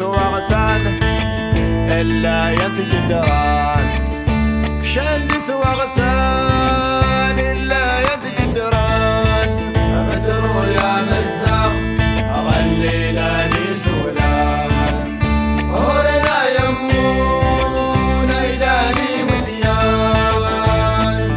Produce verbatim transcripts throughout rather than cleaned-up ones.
وغسان إلا ينتج الدران كشندس وغسان إلا ينتج الدران أبدروا يا مزاق أغلي لاني سولان هورنا يمون إيداني وديان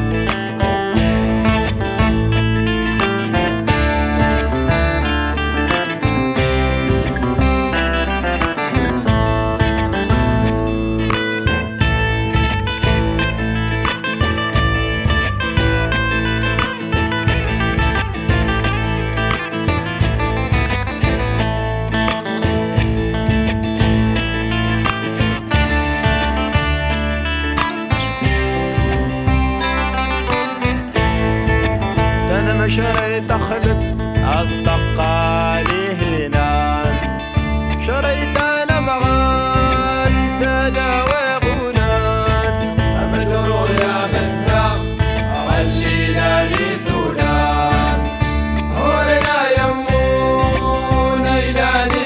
أنا شريت أخلق أصدقاء لي هنان شريت أنا مغاري سادة وغنان أمدروا يا مزاق أغلي لاني سودان هورنا يمون إيلاني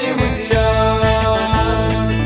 وديان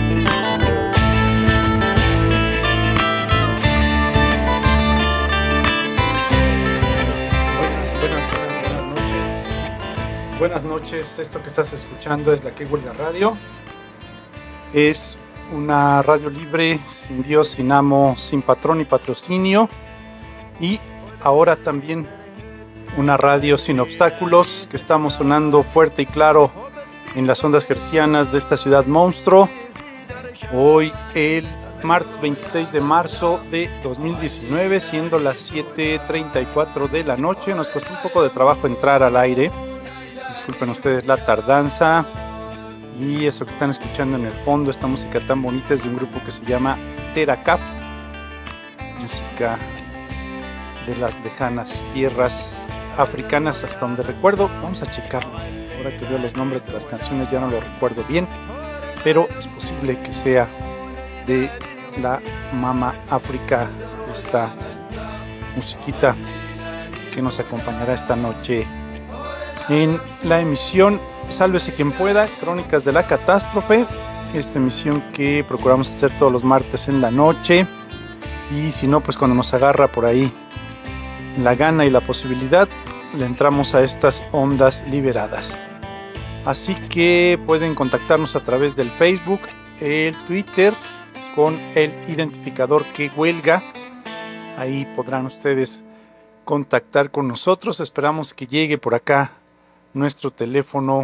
Buenas noches, esto que estás escuchando es la Que Huelga Radio. Es una radio libre, sin Dios, sin amo, sin patrón ni patrocinio. Y ahora también una radio sin obstáculos, que estamos sonando fuerte y claro en las ondas hercianas de esta ciudad monstruo. Hoy el martes veintiséis de marzo de dos mil diecinueve, siendo las siete treinta y cuatro de la noche. Nos costó un poco de trabajo entrar al aire. Disculpen ustedes la tardanza y eso que están escuchando en el fondo, esta música tan bonita es de un grupo que se llama Teracaf, música de las lejanas tierras africanas hasta donde recuerdo. Vamos a checarlo, ahora que veo los nombres de las canciones ya no lo recuerdo bien, pero es posible que sea de la Mama África, esta musiquita que nos acompañará esta noche en la emisión Sálvese quien pueda, Crónicas de la Catástrofe, esta emisión que procuramos hacer todos los martes en la noche, y si no, pues cuando nos agarra por ahí la gana y la posibilidad, le entramos a estas ondas liberadas. Así que pueden contactarnos a través del Facebook, el Twitter, con el identificador Que Huelga. Ahí podrán ustedes contactar con nosotros. Esperamos que llegue por acá nuestro teléfono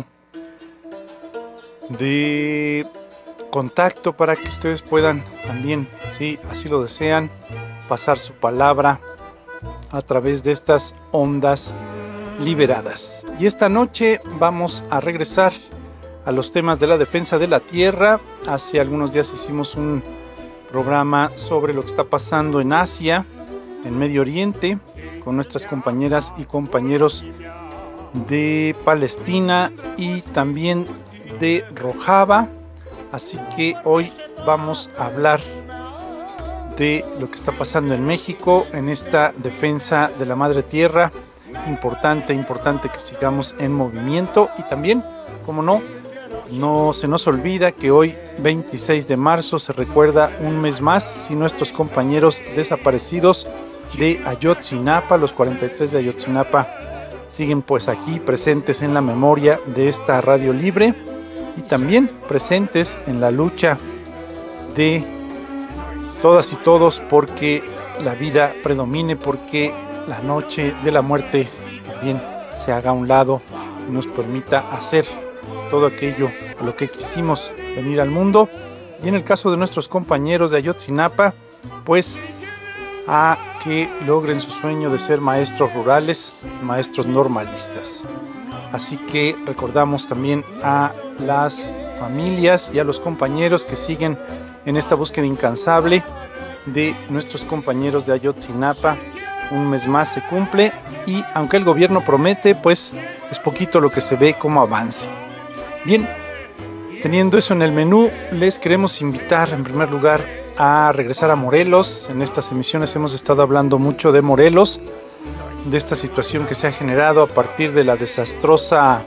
de contacto para que ustedes puedan también, si así lo desean, pasar su palabra a través de estas ondas liberadas. Y esta noche vamos a regresar a los temas de la defensa de la tierra. Hace algunos días hicimos un programa sobre lo que está pasando en Asia, en Medio Oriente, con nuestras compañeras y compañeros de Palestina y también de Rojava. Así que hoy vamos a hablar de lo que está pasando en México, en esta defensa de la madre tierra. Importante, importante que sigamos en movimiento. Y también, como no, no se nos olvida que hoy, veintiséis de marzo, se recuerda un mes más y nuestros compañeros desaparecidos de Ayotzinapa, los cuarenta y tres de Ayotzinapa, siguen pues aquí presentes en la memoria de esta radio libre y también presentes en la lucha de todas y todos porque la vida predomine, porque la noche de la muerte también se haga a un lado y nos permita hacer todo aquello a lo que quisimos venir al mundo. Y en el caso de nuestros compañeros de Ayotzinapa, pues a que logren su sueño de ser maestros rurales, maestros normalistas. Así que recordamos también a las familias y a los compañeros que siguen en esta búsqueda incansable de nuestros compañeros de Ayotzinapa. Un mes más se cumple y aunque el gobierno promete, pues es poquito lo que se ve como avance. Bien, teniendo eso en el menú, les queremos invitar en primer lugar a regresar a Morelos. En estas emisiones hemos estado hablando mucho de Morelos, de esta situación que se ha generado a partir de la desastrosa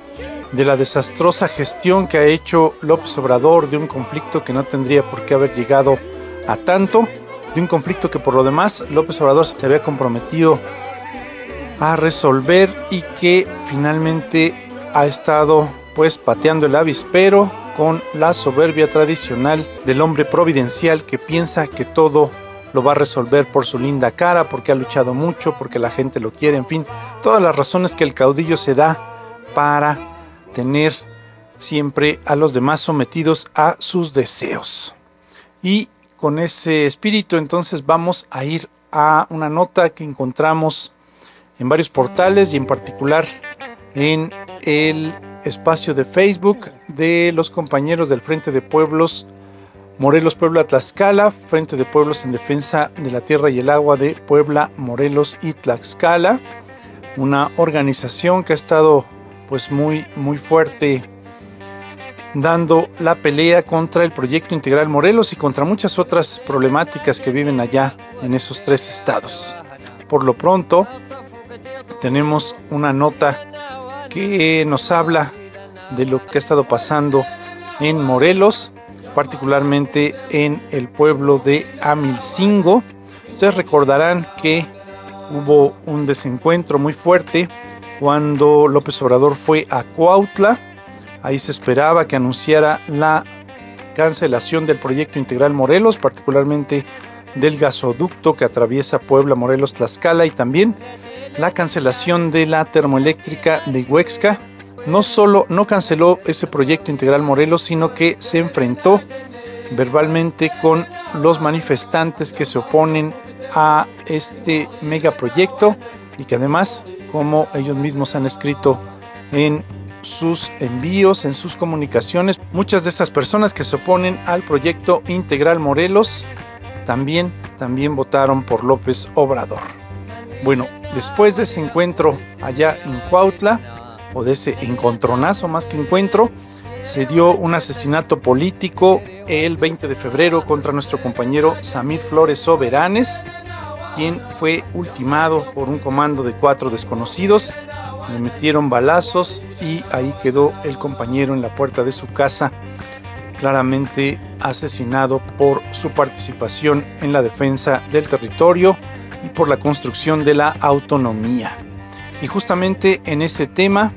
de la desastrosa gestión que ha hecho López Obrador de un conflicto que no tendría por qué haber llegado a tanto, de un conflicto que por lo demás López Obrador se había comprometido a resolver y que finalmente ha estado pues pateando el avispero con la soberbia tradicional del hombre providencial que piensa que todo lo va a resolver por su linda cara, porque ha luchado mucho, porque la gente lo quiere, en fin, todas las razones que el caudillo se da para tener siempre a los demás sometidos a sus deseos. Y con ese espíritu entonces vamos a ir a una nota que encontramos en varios portales y en particular en el espacio de Facebook de los compañeros del Frente de Pueblos Morelos Puebla Tlaxcala, Frente de Pueblos en Defensa de la Tierra y el Agua de Puebla, Morelos y Tlaxcala, una organización que ha estado pues muy muy fuerte dando la pelea contra el Proyecto Integral Morelos y contra muchas otras problemáticas que viven allá en esos tres estados. Por lo pronto tenemos una nota que nos habla de lo que ha estado pasando en Morelos, particularmente en el pueblo de Amilcingo. Ustedes recordarán que hubo un desencuentro muy fuerte cuando López Obrador fue a Cuautla. Ahí se esperaba que anunciara la cancelación del Proyecto Integral Morelos, particularmente del gasoducto que atraviesa Puebla, Morelos, Tlaxcala, y también la cancelación de la termoeléctrica de Huexca. No solo no canceló ese Proyecto Integral Morelos, sino que se enfrentó verbalmente con los manifestantes que se oponen a este megaproyecto y que además, como ellos mismos han escrito en sus envíos, en sus comunicaciones, muchas de estas personas que se oponen al Proyecto Integral Morelos también, también votaron por López Obrador. Bueno, después de ese encuentro allá en Cuautla, o de ese encontronazo más que encuentro, se dio un asesinato político el veinte de febrero contra nuestro compañero Samir Flores Soberanes, quien fue ultimado por un comando de cuatro desconocidos. Le metieron balazos y ahí quedó el compañero en la puerta de su casa, claramente asesinado por su participación en la defensa del territorio y por la construcción de la autonomía. Y justamente en ese tema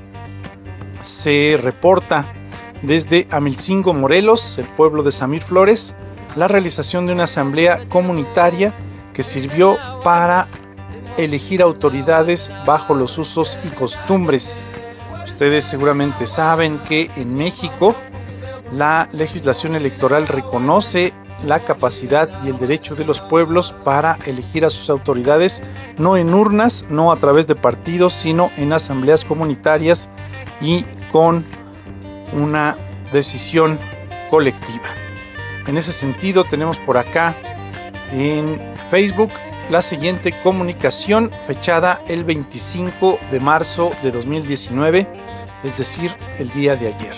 se reporta desde Amilcingo, Morelos, el pueblo de Samir Flores, la realización de una asamblea comunitaria que sirvió para elegir autoridades bajo los usos y costumbres. Ustedes seguramente saben que en México la legislación electoral reconoce la capacidad y el derecho de los pueblos para elegir a sus autoridades, no en urnas, no a través de partidos, sino en asambleas comunitarias y con una decisión colectiva. En ese sentido, tenemos por acá en Facebook la siguiente comunicación fechada el veinticinco de marzo de dos mil diecinueve, es decir, el día de ayer.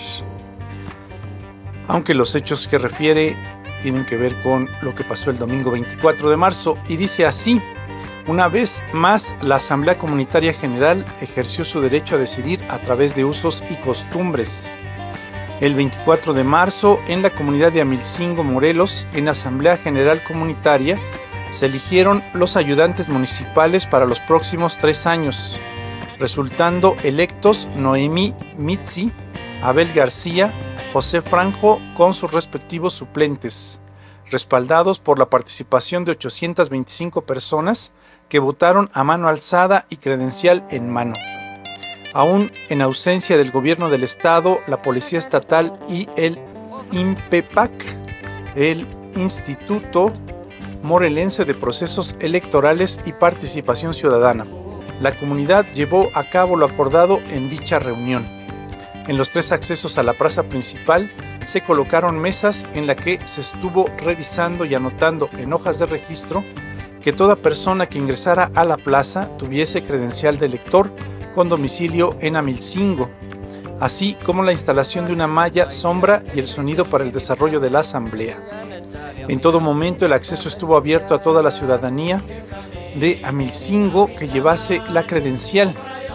Aunque los hechos que refiere tienen que ver con lo que pasó el domingo veinticuatro de marzo, y dice así: una vez más, la Asamblea Comunitaria General ejerció su derecho a decidir a través de usos y costumbres. El veinticuatro de marzo, en la comunidad de Amilcingo, Morelos, en Asamblea General Comunitaria, se eligieron los ayudantes municipales para los próximos tres años, resultando electos Noemí Mitzi, Abel García, José Franjo con sus respectivos suplentes, respaldados por la participación de ochocientas veinticinco personas que votaron a mano alzada y credencial en mano. Aún en ausencia del gobierno del estado, la Policía Estatal y el INPEPAC, el Instituto Morelense de Procesos Electorales y Participación Ciudadana, la comunidad llevó a cabo lo acordado en dicha reunión. En los tres accesos a la plaza principal se colocaron mesas en las que se estuvo revisando y anotando en hojas de registro que toda persona que ingresara a la plaza tuviese credencial de elector con domicilio en Amilcingo, así como la instalación de una malla sombra y el sonido para el desarrollo de la asamblea. En todo momento el acceso estuvo abierto a toda la ciudadanía de Amilcingo que llevase la credencial.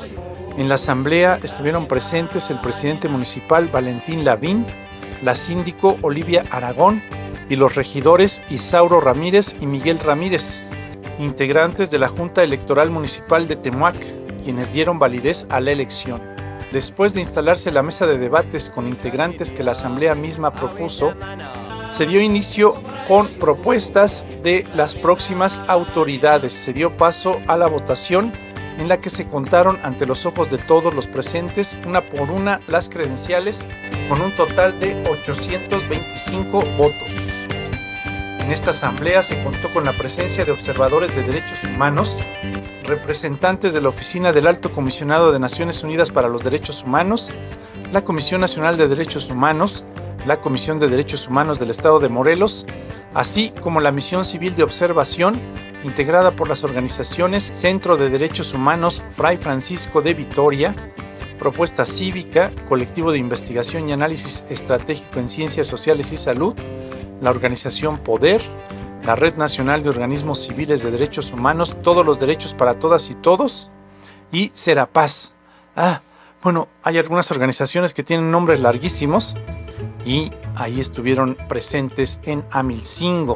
En la asamblea estuvieron presentes el presidente municipal Valentín Lavín, la síndico Olivia Aragón y los regidores Isauro Ramírez y Miguel Ramírez, integrantes de la Junta Electoral Municipal de Temuac, quienes dieron validez a la elección. Después de instalarse la mesa de debates con integrantes que la asamblea misma propuso, se dio inicio con propuestas de las próximas autoridades. Se dio paso a la votación en la que se contaron ante los ojos de todos los presentes, una por una, las credenciales con un total de ochocientos veinticinco votos. En esta asamblea se contó con la presencia de observadores de derechos humanos, representantes de la Oficina del Alto Comisionado de Naciones Unidas para los Derechos Humanos, la Comisión Nacional de Derechos Humanos, la Comisión de Derechos Humanos del Estado de Morelos, así como la Misión Civil de Observación, integrada por las organizaciones Centro de Derechos Humanos Fray Francisco de Vitoria, Propuesta Cívica, Colectivo de Investigación y Análisis Estratégico en Ciencias Sociales y Salud, la organización Poder, la Red Nacional de Organismos Civiles de Derechos Humanos, Todos los Derechos para Todas y Todos, y Serapaz. Ah, bueno, hay algunas organizaciones que tienen nombres larguísimos, y ahí estuvieron presentes en Amilcingo.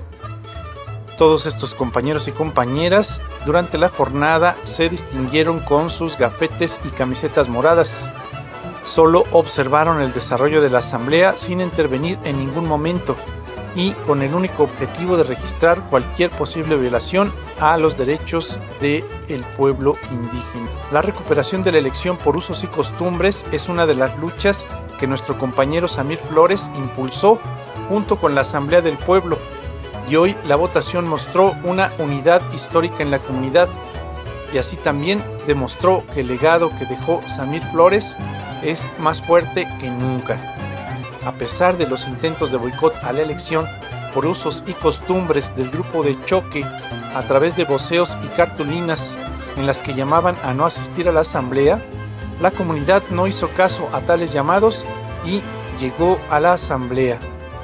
Todos estos compañeros y compañeras durante la jornada se distinguieron con sus gafetes y camisetas moradas. Solo observaron el desarrollo de la asamblea sin intervenir en ningún momento y con el único objetivo de registrar cualquier posible violación a los derechos del pueblo indígena. La recuperación de la elección por usos y costumbres es una de las luchas que nuestro compañero Samir Flores impulsó junto con la Asamblea del Pueblo, y hoy la votación mostró una unidad histórica en la comunidad, y así también demostró que el legado que dejó Samir Flores es más fuerte que nunca. A pesar de los intentos de boicot a la elección por usos y costumbres del grupo de choque a través de voceos y cartulinas en las que llamaban a no asistir a la asamblea, la comunidad no hizo caso a tales llamados y llegó a la asamblea.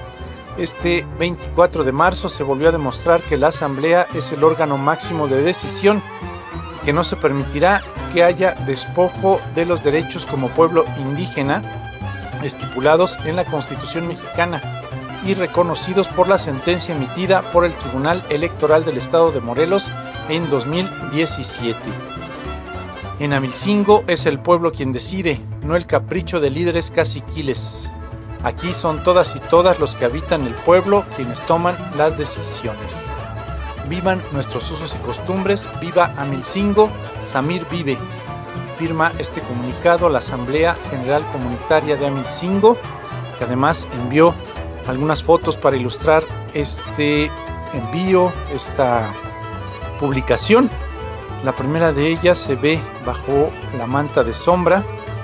Este veinticuatro de marzo se volvió a demostrar que la asamblea es el órgano máximo de decisión y que no se permitirá que haya despojo de los derechos como pueblo indígena estipulados en la Constitución mexicana y reconocidos por la sentencia emitida por el Tribunal Electoral del Estado de Morelos en dos mil diecisiete. En Amilcingo es el pueblo quien decide, no el capricho de líderes caciquiles. Aquí son todas y todas los que habitan el pueblo quienes toman las decisiones. Vivan nuestros usos y costumbres, viva Amilcingo, Samir vive. Firma este comunicado a la Asamblea General Comunitaria de Amilcingo, que además envió algunas fotos para ilustrar este envío, esta publicación. La primera de ellas se ve bajo la manta de sombra,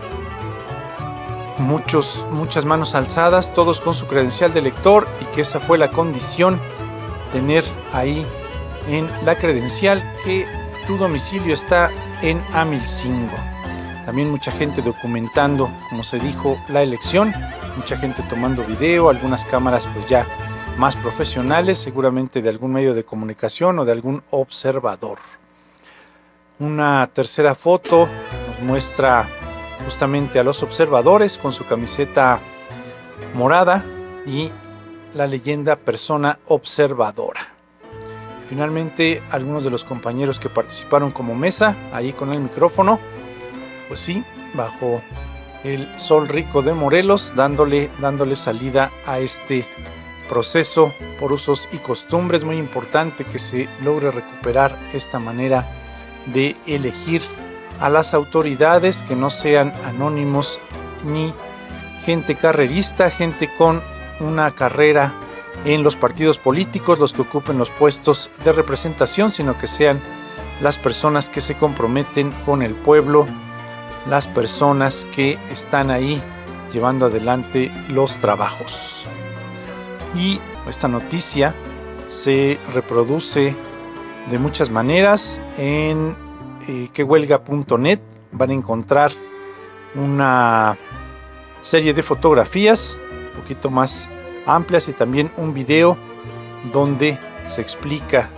muchos, muchas manos alzadas, todos con su credencial de elector, y que esa fue la condición, tener ahí en la credencial que tu domicilio está en Amilcingo. También mucha gente documentando, como se dijo, la elección, mucha gente tomando video, algunas cámaras pues ya más profesionales, seguramente de algún medio de comunicación o de algún observador. Una tercera foto nos muestra justamente a los observadores con su camiseta morada y la leyenda persona observadora. Finalmente, algunos de los compañeros que participaron como mesa, ahí con el micrófono, pues sí, bajo el sol rico de Morelos, dándole, dándole salida a este proceso por usos y costumbres. Muy importante que se logre recuperar esta manera de elegir a las autoridades, que no sean anónimos ni gente carrerista, gente con una carrera en los partidos políticos, los que ocupen los puestos de representación, sino que sean las personas que se comprometen con el pueblo, las personas que están ahí llevando adelante los trabajos. Y esta noticia se reproduce de muchas maneras en eh, que huelga punto net. Van a encontrar una serie de fotografías un poquito más amplias y también un video donde se explica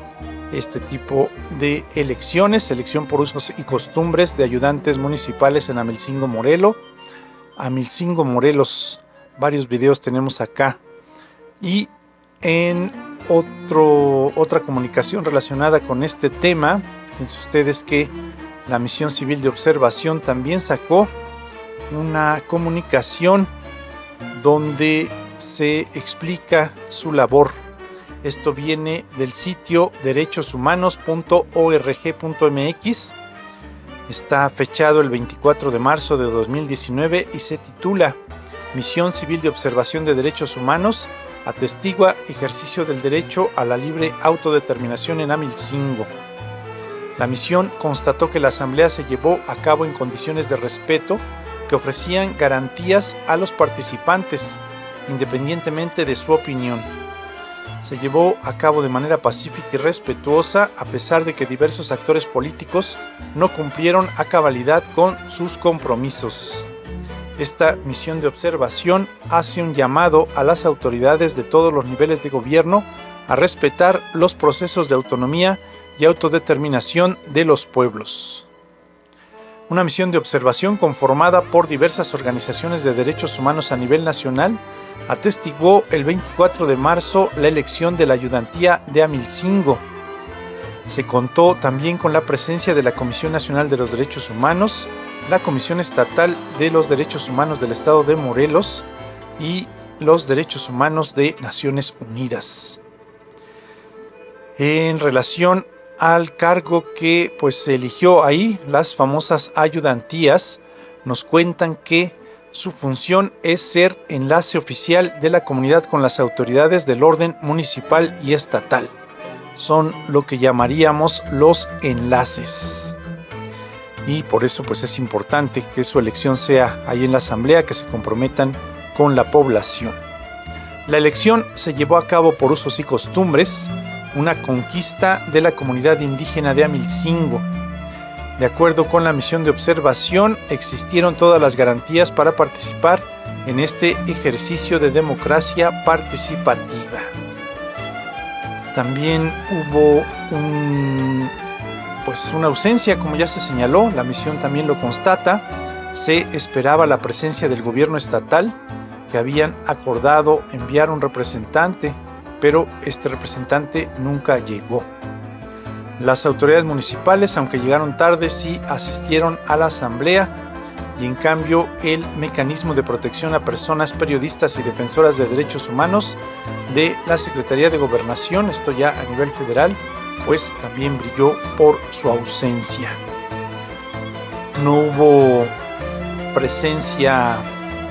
este tipo de elecciones, elección por usos y costumbres de ayudantes municipales en Amilcingo, Morelos. Amilcingo, Morelos, varios videos tenemos acá. Y en otro, otra comunicación relacionada con este tema, fíjense ustedes que la Misión Civil de Observación también sacó una comunicación donde se explica su labor. Esto viene del sitio derechos humanos punto org punto m x. Está fechado el veinticuatro de marzo de dos mil diecinueve y se titula Misión Civil de Observación de Derechos Humanos atestigua ejercicio del derecho a la libre autodeterminación en Amilcingo. La misión constató que la asamblea se llevó a cabo en condiciones de respeto que ofrecían garantías a los participantes, independientemente de su opinión. Se llevó a cabo de manera pacífica y respetuosa, a pesar de que diversos actores políticos no cumplieron a cabalidad con sus compromisos. Esta misión de observación hace un llamado a las autoridades de todos los niveles de gobierno a respetar los procesos de autonomía y autodeterminación de los pueblos. Una misión de observación conformada por diversas organizaciones de derechos humanos a nivel nacional atestiguó el veinticuatro de marzo la elección de la ayudantía de Amilcingo. Se contó también con la presencia de la Comisión Nacional de los Derechos Humanos, la Comisión Estatal de los Derechos Humanos del Estado de Morelos y los Derechos Humanos de Naciones Unidas. En relación al cargo que pues se eligió ahí, las famosas ayudantías, nos cuentan que su función es ser enlace oficial de la comunidad con las autoridades del orden municipal y estatal. Son lo que llamaríamos los enlaces. Y por eso pues es importante que su elección sea ahí en la asamblea, que se comprometan con la población. La elección se llevó a cabo por usos y costumbres, una conquista de la comunidad indígena de Amilcingo. De acuerdo con la misión de observación, existieron todas las garantías para participar en este ejercicio de democracia participativa. También hubo un, pues una ausencia, como ya se señaló, la misión también lo constata. Se esperaba la presencia del gobierno estatal, que habían acordado enviar un representante, pero este representante nunca llegó. Las autoridades municipales, aunque llegaron tarde, sí asistieron a la asamblea, y en cambio el mecanismo de protección a personas, periodistas y defensoras de derechos humanos de la Secretaría de Gobernación, esto ya a nivel federal, pues también brilló por su ausencia. No hubo presencia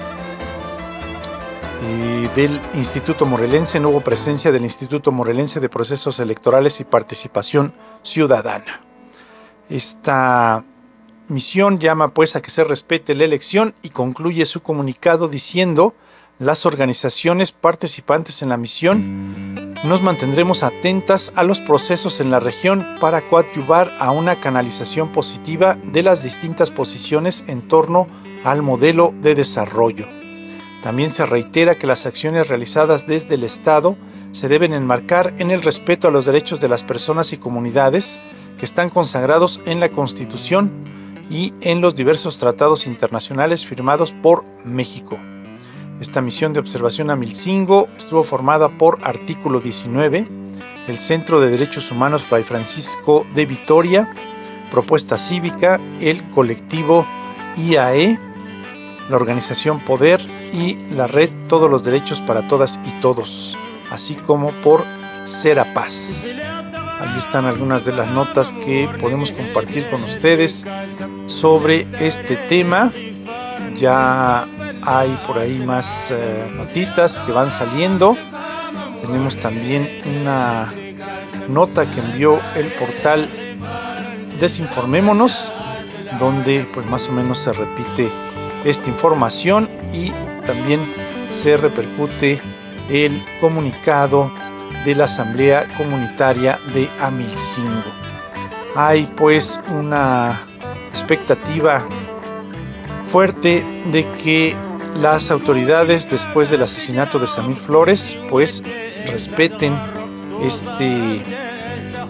eh, del Instituto Morelense, no hubo presencia del Instituto Morelense de Procesos Electorales y Participación Ciudadana. Esta misión llama pues a que se respete la elección y concluye su comunicado diciendo: las organizaciones participantes en la misión nos mantendremos atentas a los procesos en la región para coadyuvar a una canalización positiva de las distintas posiciones en torno al modelo de desarrollo. También se reitera que las acciones realizadas desde el Estado se deben enmarcar en el respeto a los derechos de las personas y comunidades que están consagrados en la Constitución y en los diversos tratados internacionales firmados por México. Esta misión de observación a Amilcingo estuvo formada por Artículo diecinueve, el Centro de Derechos Humanos Fray Francisco de Vitoria, Propuesta Cívica, el colectivo I A E, la organización Poder y la red Todos los Derechos para Todas y Todos, así como por Serapaz. Ahí están algunas de las notas que podemos compartir con ustedes sobre este tema. Ya hay por ahí más eh, notitas que van saliendo. Tenemos también una nota que envió el portal Desinformémonos, donde pues más o menos se repite esta información y también se repercute el comunicado de la Asamblea Comunitaria de Amilcingo. Hay pues una expectativa fuerte de que las autoridades, después del asesinato de Samir Flores, pues respeten este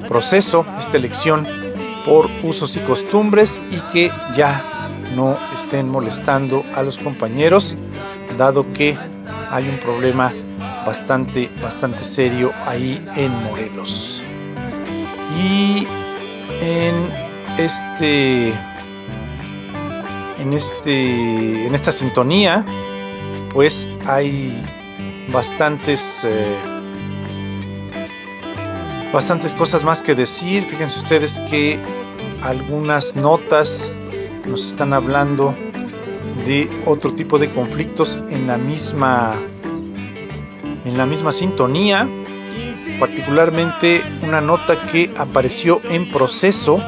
proceso, esta elección por usos y costumbres, y que ya no estén molestando a los compañeros, dado que hay un problema bastante, bastante serio ahí en Morelos. Y en este, en este, en esta sintonía, pues hay bastantes, eh, bastantes cosas más que decir. Fíjense ustedes que algunas notas nos están hablando de otro tipo de conflictos en la misma, en la misma sintonía. Particularmente una nota que apareció en Proceso.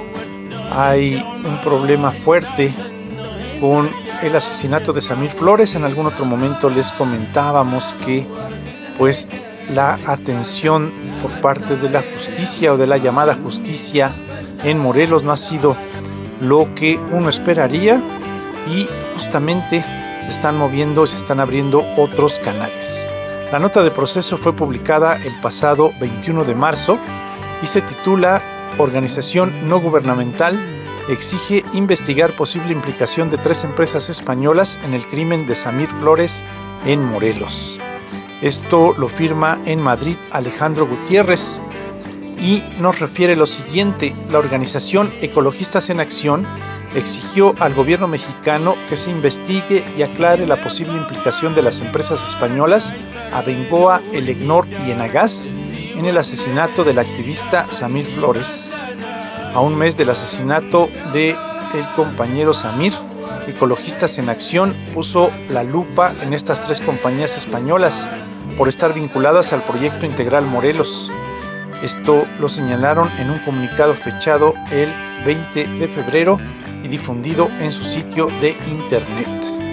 Hay un problema fuerte con el asesinato de Samir Flores. En algún otro momento les comentábamos que pues la atención por parte de la justicia o de la llamada justicia en Morelos no ha sido lo que uno esperaría, y justamente se están moviendo, se están abriendo otros canales. La nota de Proceso fue publicada el pasado veintiuno de marzo y se titula Organización no gubernamental exige investigar posible implicación de tres empresas españolas en el crimen de Samir Flores en Morelos. Esto lo firma en Madrid Alejandro Gutiérrez y nos refiere lo siguiente: la organización Ecologistas en Acción exigió al gobierno mexicano que se investigue y aclare la posible implicación de las empresas españolas Abengoa, Elecnor y Enagás en el asesinato del activista Samir Flores. A un mes del asesinato del compañero Samir, Ecologistas en Acción puso la lupa en estas tres compañías españolas por estar vinculadas al proyecto Integral Morelos. Esto lo señalaron en un comunicado fechado el veinte de febrero y difundido en su sitio de internet.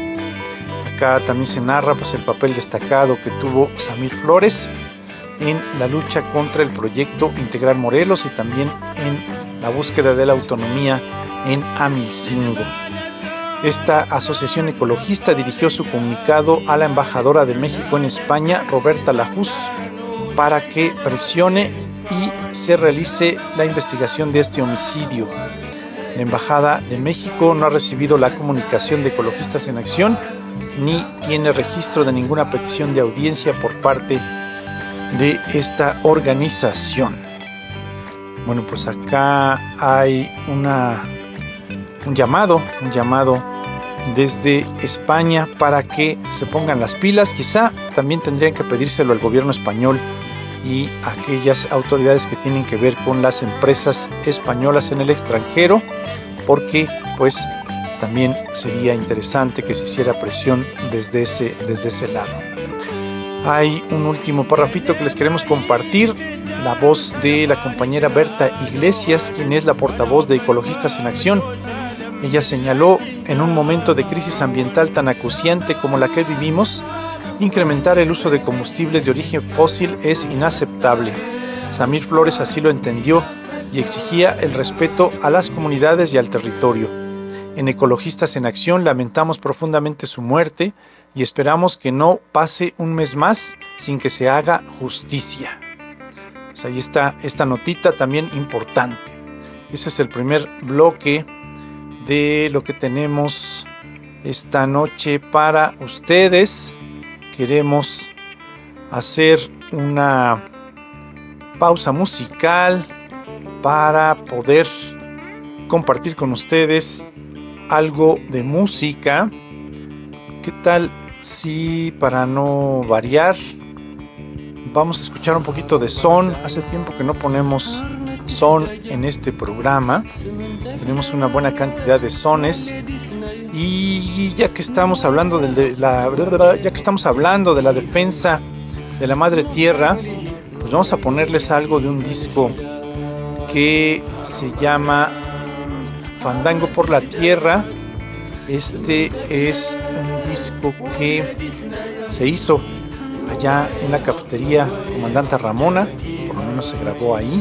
Acá también se narra pues, el papel destacado que tuvo Samir Flores en la lucha contra el proyecto Integral Morelos y también en la búsqueda de la autonomía en Amilcingo. Esta asociación ecologista dirigió su comunicado a la embajadora de México en España, Roberta Lajús, para que presione y se realice la investigación de este homicidio. La Embajada de México no ha recibido la comunicación de Ecologistas en Acción ni tiene registro de ninguna petición de audiencia por parte de esta organización. Bueno, pues acá hay una, un llamado, un llamado desde España para que se pongan las pilas. Quizá también tendrían que pedírselo al gobierno español y aquellas autoridades que tienen que ver con las empresas españolas en el extranjero, porque pues también sería interesante que se hiciera presión desde ese, desde ese lado. Hay un último parrafito que les queremos compartir, la voz de la compañera Berta Iglesias, quien es la portavoz de Ecologistas en Acción. Ella señaló: en un momento de crisis ambiental tan acuciante como la que vivimos, incrementar el uso de combustibles de origen fósil es inaceptable. Samir Flores así lo entendió y exigía el respeto a las comunidades y al territorio. En Ecologistas en Acción lamentamos profundamente su muerte y esperamos que no pase un mes más sin que se haga justicia. Pues ahí está esta notita también importante. Ese es el primer bloque de lo que tenemos esta noche para ustedes. Queremos hacer una pausa musical para poder compartir con ustedes algo de música. ¿Qué tal si, para no variar, vamos a escuchar un poquito de son? Hace tiempo que no ponemos son en este programa. Tenemos una buena cantidad de sones. Y ya que estamos hablando de la, ya que estamos hablando de la defensa de la madre tierra, pues vamos a ponerles algo de un disco que se llama Fandango por la Tierra. Este es un disco que se hizo allá en la cafetería Comandante Ramona, por lo menos se grabó ahí.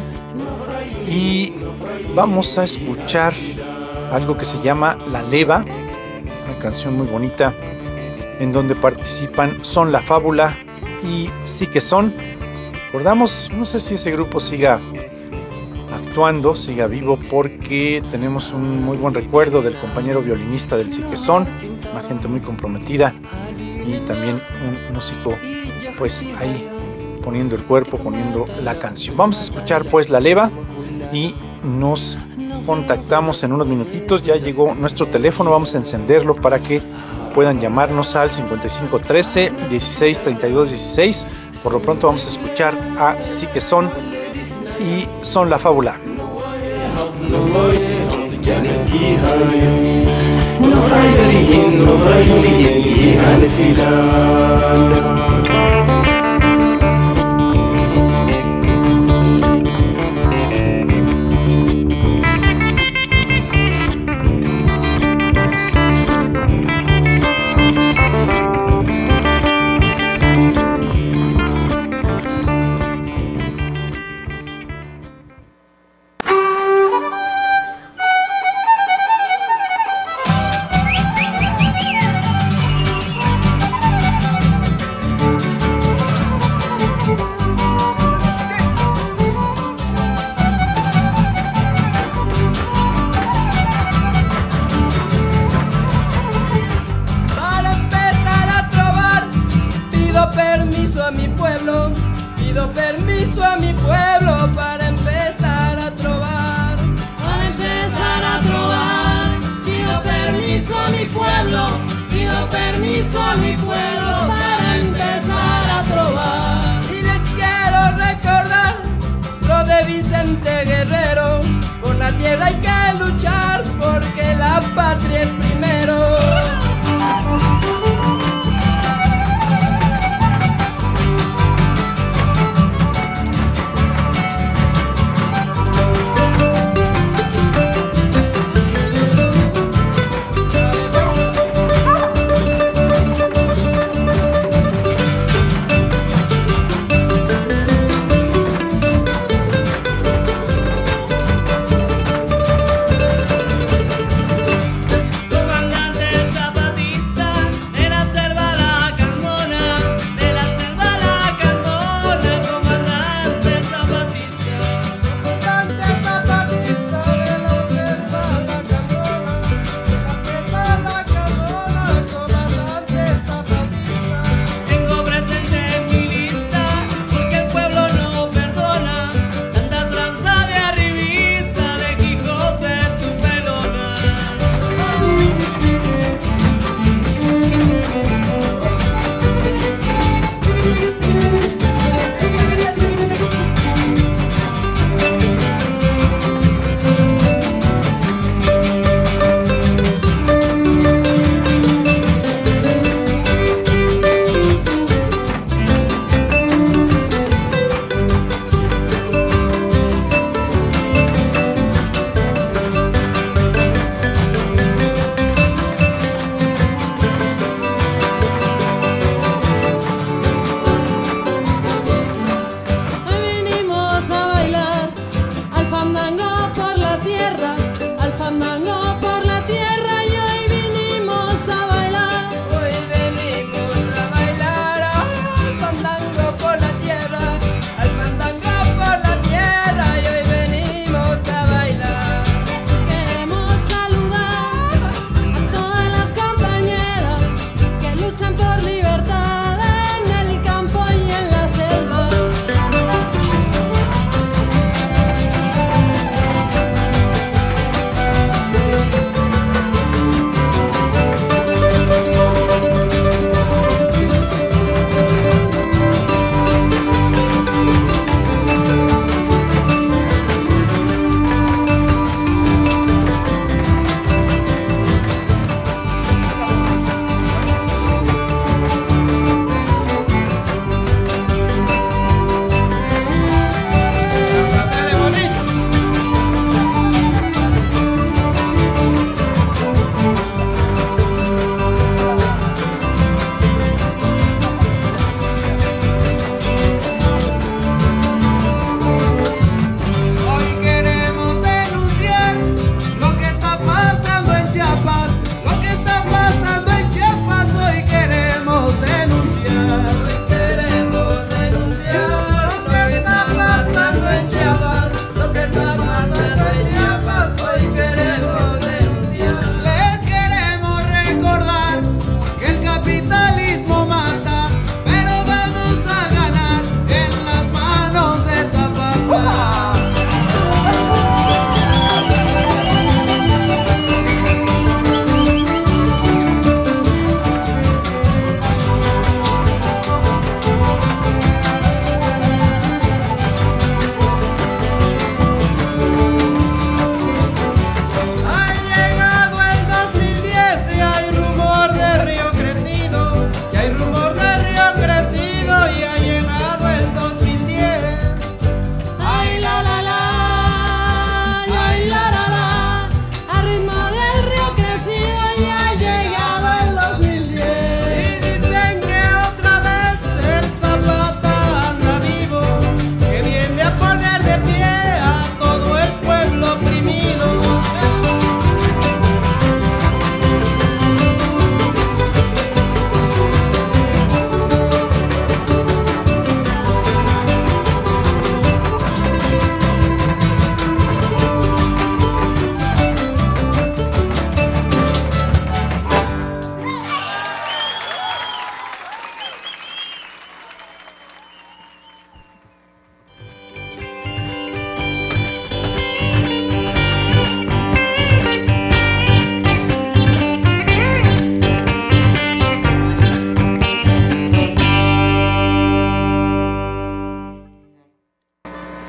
Y vamos a escuchar algo que se llama La Leva, una canción muy bonita en donde participan Son la Fábula y Sí que Son. Recordamos, no sé si ese grupo siga actuando, siga vivo, porque tenemos un muy buen recuerdo del compañero violinista del Siquezón, una gente muy comprometida y también un músico pues ahí poniendo el cuerpo, poniendo la canción. Vamos a escuchar pues La Leva y nos contactamos en unos minutitos. Ya llegó nuestro teléfono, vamos a encenderlo para que puedan llamarnos al cincuenta y cinco trece dieciséis treinta y dos dieciséis. Por lo pronto vamos a escuchar a Siquezón y Son la Fábula.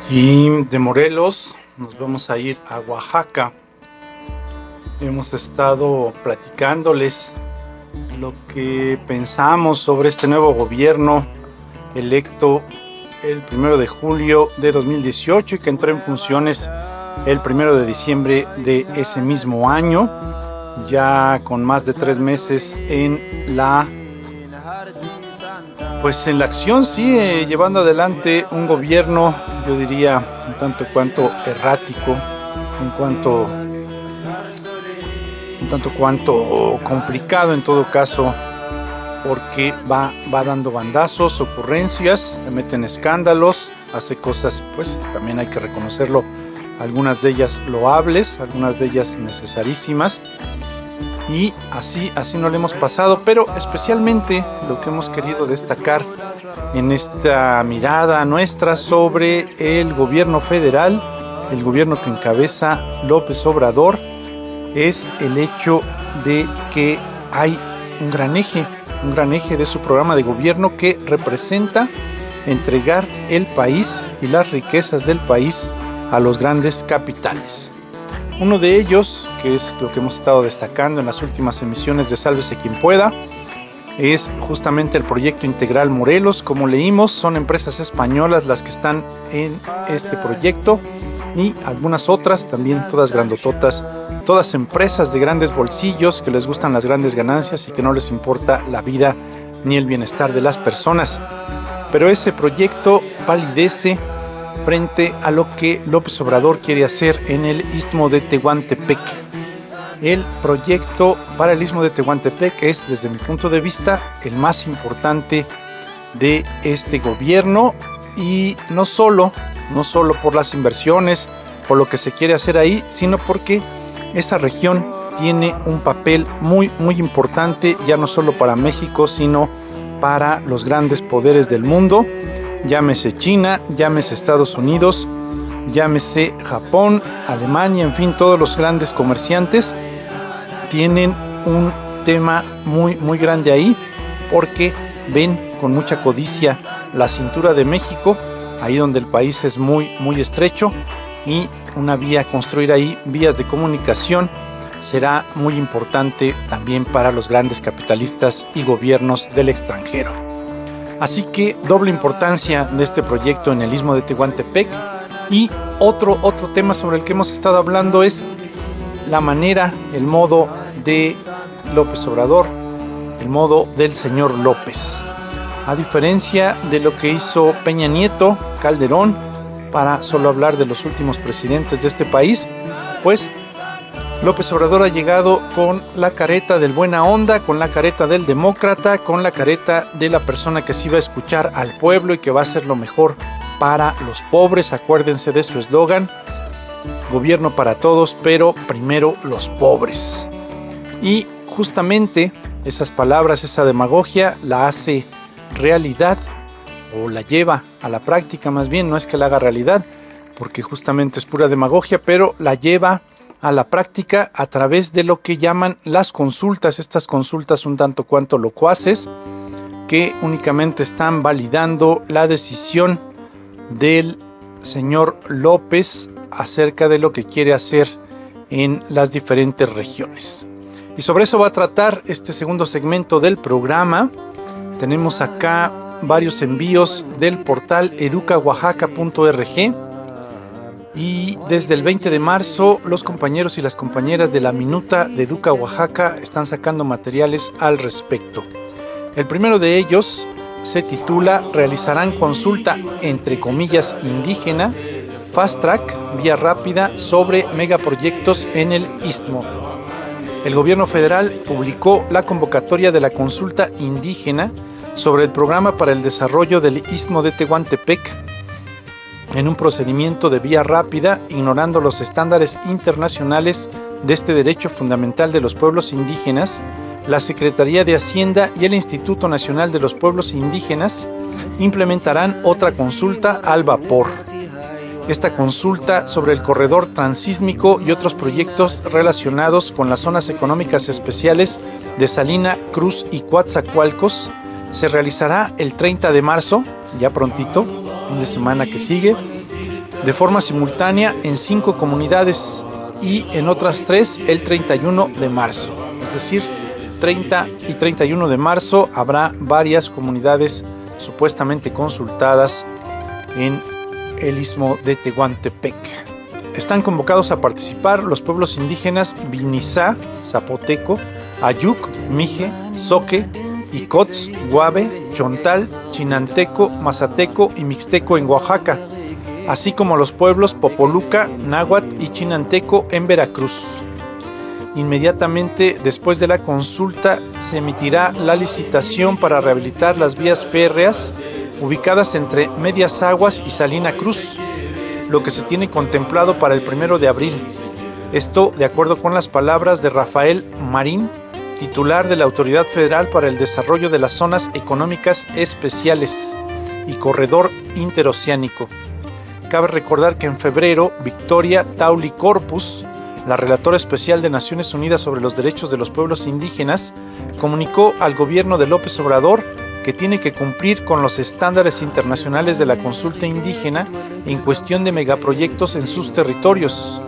Y de Morelos nos vamos a ir a Oaxaca. Hemos estado platicándoles lo que pensamos sobre este nuevo gobierno electo el primero de julio de dos mil dieciocho y que entró en funciones el primero de diciembre de ese mismo año, ya con más de tres meses en la pues en la acción, sí, eh, llevando adelante un gobierno, yo diría, un tanto cuanto errático, en cuanto un tanto cuanto complicado en todo caso, porque va, va dando bandazos, ocurrencias, le meten escándalos, hace cosas, pues también hay que reconocerlo, algunas de ellas loables, algunas de ellas necesarísimas, y así, así no le hemos pasado, pero especialmente lo que hemos querido destacar en esta mirada nuestra sobre el gobierno federal, el gobierno que encabeza López Obrador, es el hecho de que hay un gran eje, un gran eje de su programa de gobierno que representa entregar el país y las riquezas del país a los grandes capitales. Uno de ellos, que es lo que hemos estado destacando en las últimas emisiones de Sálvese quien pueda, es justamente el proyecto Integral Morelos. Como leímos, son empresas españolas las que están en este proyecto y algunas otras, también todas grandototas, todas empresas de grandes bolsillos que les gustan las grandes ganancias y que no les importa la vida ni el bienestar de las personas. Pero ese proyecto palidece frente a lo que López Obrador quiere hacer en el Istmo de Tehuantepec. El proyecto para el Istmo de Tehuantepec es, desde mi punto de vista, el más importante de este gobierno, y no solo, no solo por las inversiones, por lo que se quiere hacer ahí, sino porque esa región tiene un papel muy, muy importante, ya no solo para México, sino para los grandes poderes del mundo. Llámese China, llámese Estados Unidos, llámese Japón, Alemania, en fin, todos los grandes comerciantes tienen un tema muy, muy grande ahí, porque ven con mucha codicia la cintura de México, ahí donde el país es muy, muy estrecho, y una vía, construir ahí vías de comunicación será muy importante también para los grandes capitalistas y gobiernos del extranjero. Así que doble importancia de este proyecto en el Istmo de Tehuantepec. Y otro, otro tema sobre el que hemos estado hablando es la manera, el modo de López Obrador, el modo del señor López. A diferencia de lo que hizo Peña Nieto, Calderón, para solo hablar de los últimos presidentes de este país, pues López Obrador ha llegado con la careta del buena onda, con la careta del demócrata, con la careta de la persona que sí va a escuchar al pueblo y que va a hacer lo mejor para los pobres. Acuérdense de su eslogan: gobierno para todos, pero primero los pobres. Y justamente esas palabras, esa demagogia, la hace realidad, o la lleva a la práctica más bien, no es que la haga realidad, porque justamente es pura demagogia, pero la lleva a la práctica a través de lo que llaman las consultas, estas consultas un tanto cuanto locuaces, que únicamente están validando la decisión del señor López acerca de lo que quiere hacer en las diferentes regiones. Y sobre eso va a tratar este segundo segmento del programa. Tenemos acá varios envíos del portal educa oaxaca punto org. Y desde el veinte de marzo, los compañeros y las compañeras de la Minuta de Educa Oaxaca están sacando materiales al respecto. El primero de ellos se titula "Realizarán consulta, entre comillas, indígena, fast track, vía rápida, sobre megaproyectos en el Istmo". El gobierno federal publicó la convocatoria de la consulta indígena sobre el programa para el desarrollo del Istmo de Tehuantepec, en un procedimiento de vía rápida, ignorando los estándares internacionales de este derecho fundamental de los pueblos indígenas. La Secretaría de Hacienda y el Instituto Nacional de los Pueblos Indígenas implementarán otra consulta al vapor. Esta consulta sobre el corredor transísmico y otros proyectos relacionados con las zonas económicas especiales de Salina Cruz y Coatzacoalcos se realizará el treinta de marzo, ya prontito, fin de semana que sigue, de forma simultánea en cinco comunidades y en otras tres el treinta y uno de marzo. Es decir, treinta y treinta y uno de marzo habrá varias comunidades supuestamente consultadas en el istmo de Tehuantepec. Están convocados a participar los pueblos indígenas Vinizá, Zapoteco, Ayuc, Mije, Zoque, Icots, Guave, Chontal, Chinanteco, Mazateco y Mixteco en Oaxaca, así como los pueblos Popoluca, Náhuatl y Chinanteco en Veracruz. Inmediatamente después de la consulta se emitirá la licitación para rehabilitar las vías férreas ubicadas entre Medias Aguas y Salina Cruz, lo que se tiene contemplado para el primero de abril. Esto de acuerdo con las palabras de Rafael Marín, titular de la Autoridad Federal para el Desarrollo de las Zonas Económicas Especiales y Corredor Interoceánico. Cabe recordar que en febrero, Victoria Tauli Corpus, la relatora especial de Naciones Unidas sobre los Derechos de los Pueblos Indígenas, comunicó al gobierno de López Obrador que tiene que cumplir con los estándares internacionales de la consulta indígena en cuestión de megaproyectos en sus territorios.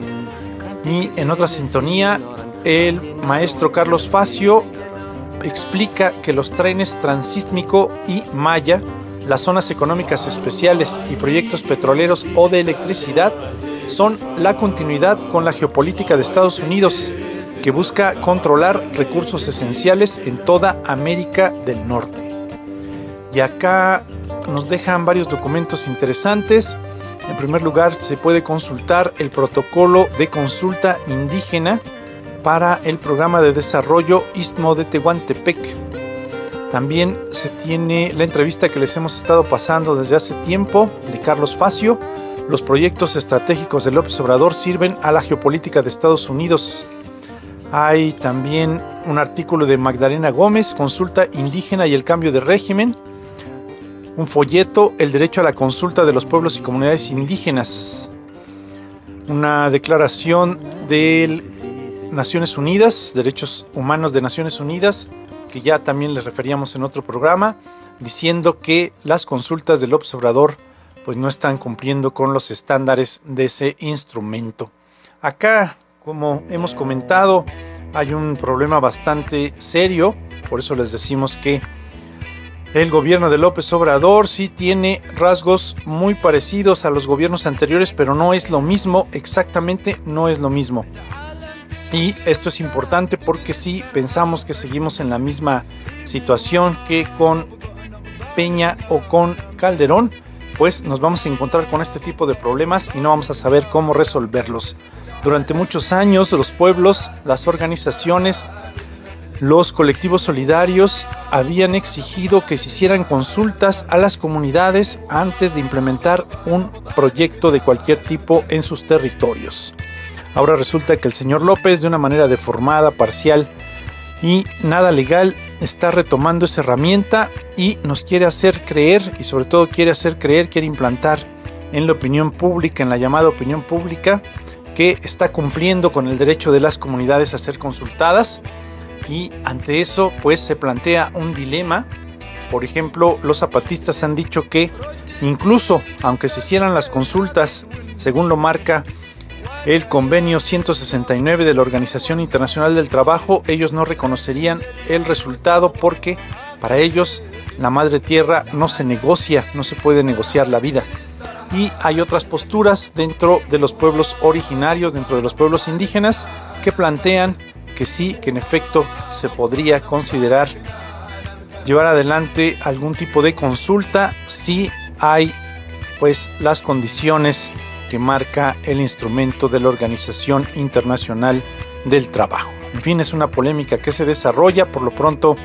Y en otra sintonía, el maestro Carlos Facio explica que los trenes transísmico y Maya, las zonas económicas especiales y proyectos petroleros o de electricidad son la continuidad con la geopolítica de Estados Unidos, que busca controlar recursos esenciales en toda América del Norte. Y acá nos dejan varios documentos interesantes. En primer lugar, se puede consultar el protocolo de consulta indígena para el programa de desarrollo Istmo de Tehuantepec. También se tiene la entrevista que les hemos estado pasando desde hace tiempo de Carlos Facio. Los proyectos estratégicos de López Obrador sirven a la geopolítica de Estados Unidos. Hay también un artículo de Magdalena Gómez, Consulta Indígena y el Cambio de Régimen. Un folleto, El derecho a la consulta de los pueblos y comunidades indígenas. Una declaración de Naciones Unidas, Derechos Humanos de Naciones Unidas, que ya también les referíamos en otro programa, diciendo que las consultas de López Obrador pues no están cumpliendo con los estándares de ese instrumento. Acá, como hemos comentado, hay un problema bastante serio, por eso les decimos que el gobierno de López Obrador sí tiene rasgos muy parecidos a los gobiernos anteriores, pero no es lo mismo, exactamente no es lo mismo. Y esto es importante porque si pensamos que seguimos en la misma situación que con Peña o con Calderón, pues nos vamos a encontrar con este tipo de problemas y no vamos a saber cómo resolverlos. Durante muchos años los pueblos, las organizaciones, los colectivos solidarios habían exigido que se hicieran consultas a las comunidades antes de implementar un proyecto de cualquier tipo en sus territorios. Ahora resulta que el señor López, de una manera deformada, parcial y nada legal, está retomando esa herramienta y nos quiere hacer creer, y sobre todo quiere hacer creer, quiere implantar en la opinión pública, en la llamada opinión pública, que está cumpliendo con el derecho de las comunidades a ser consultadas. Y ante eso pues se plantea un dilema. Por ejemplo, los zapatistas han dicho que incluso aunque se hicieran las consultas según lo marca el convenio ciento sesenta y nueve de la Organización Internacional del Trabajo, ellos no reconocerían el resultado porque para ellos la madre tierra no se negocia, no se puede negociar la vida. Y hay otras posturas dentro de los pueblos originarios, dentro de los pueblos indígenas, que plantean que sí, que en efecto se podría considerar llevar adelante algún tipo de consulta si hay pues las condiciones que marca el instrumento de la Organización Internacional del Trabajo. En fin, es una polémica que se desarrolla. Por lo pronto,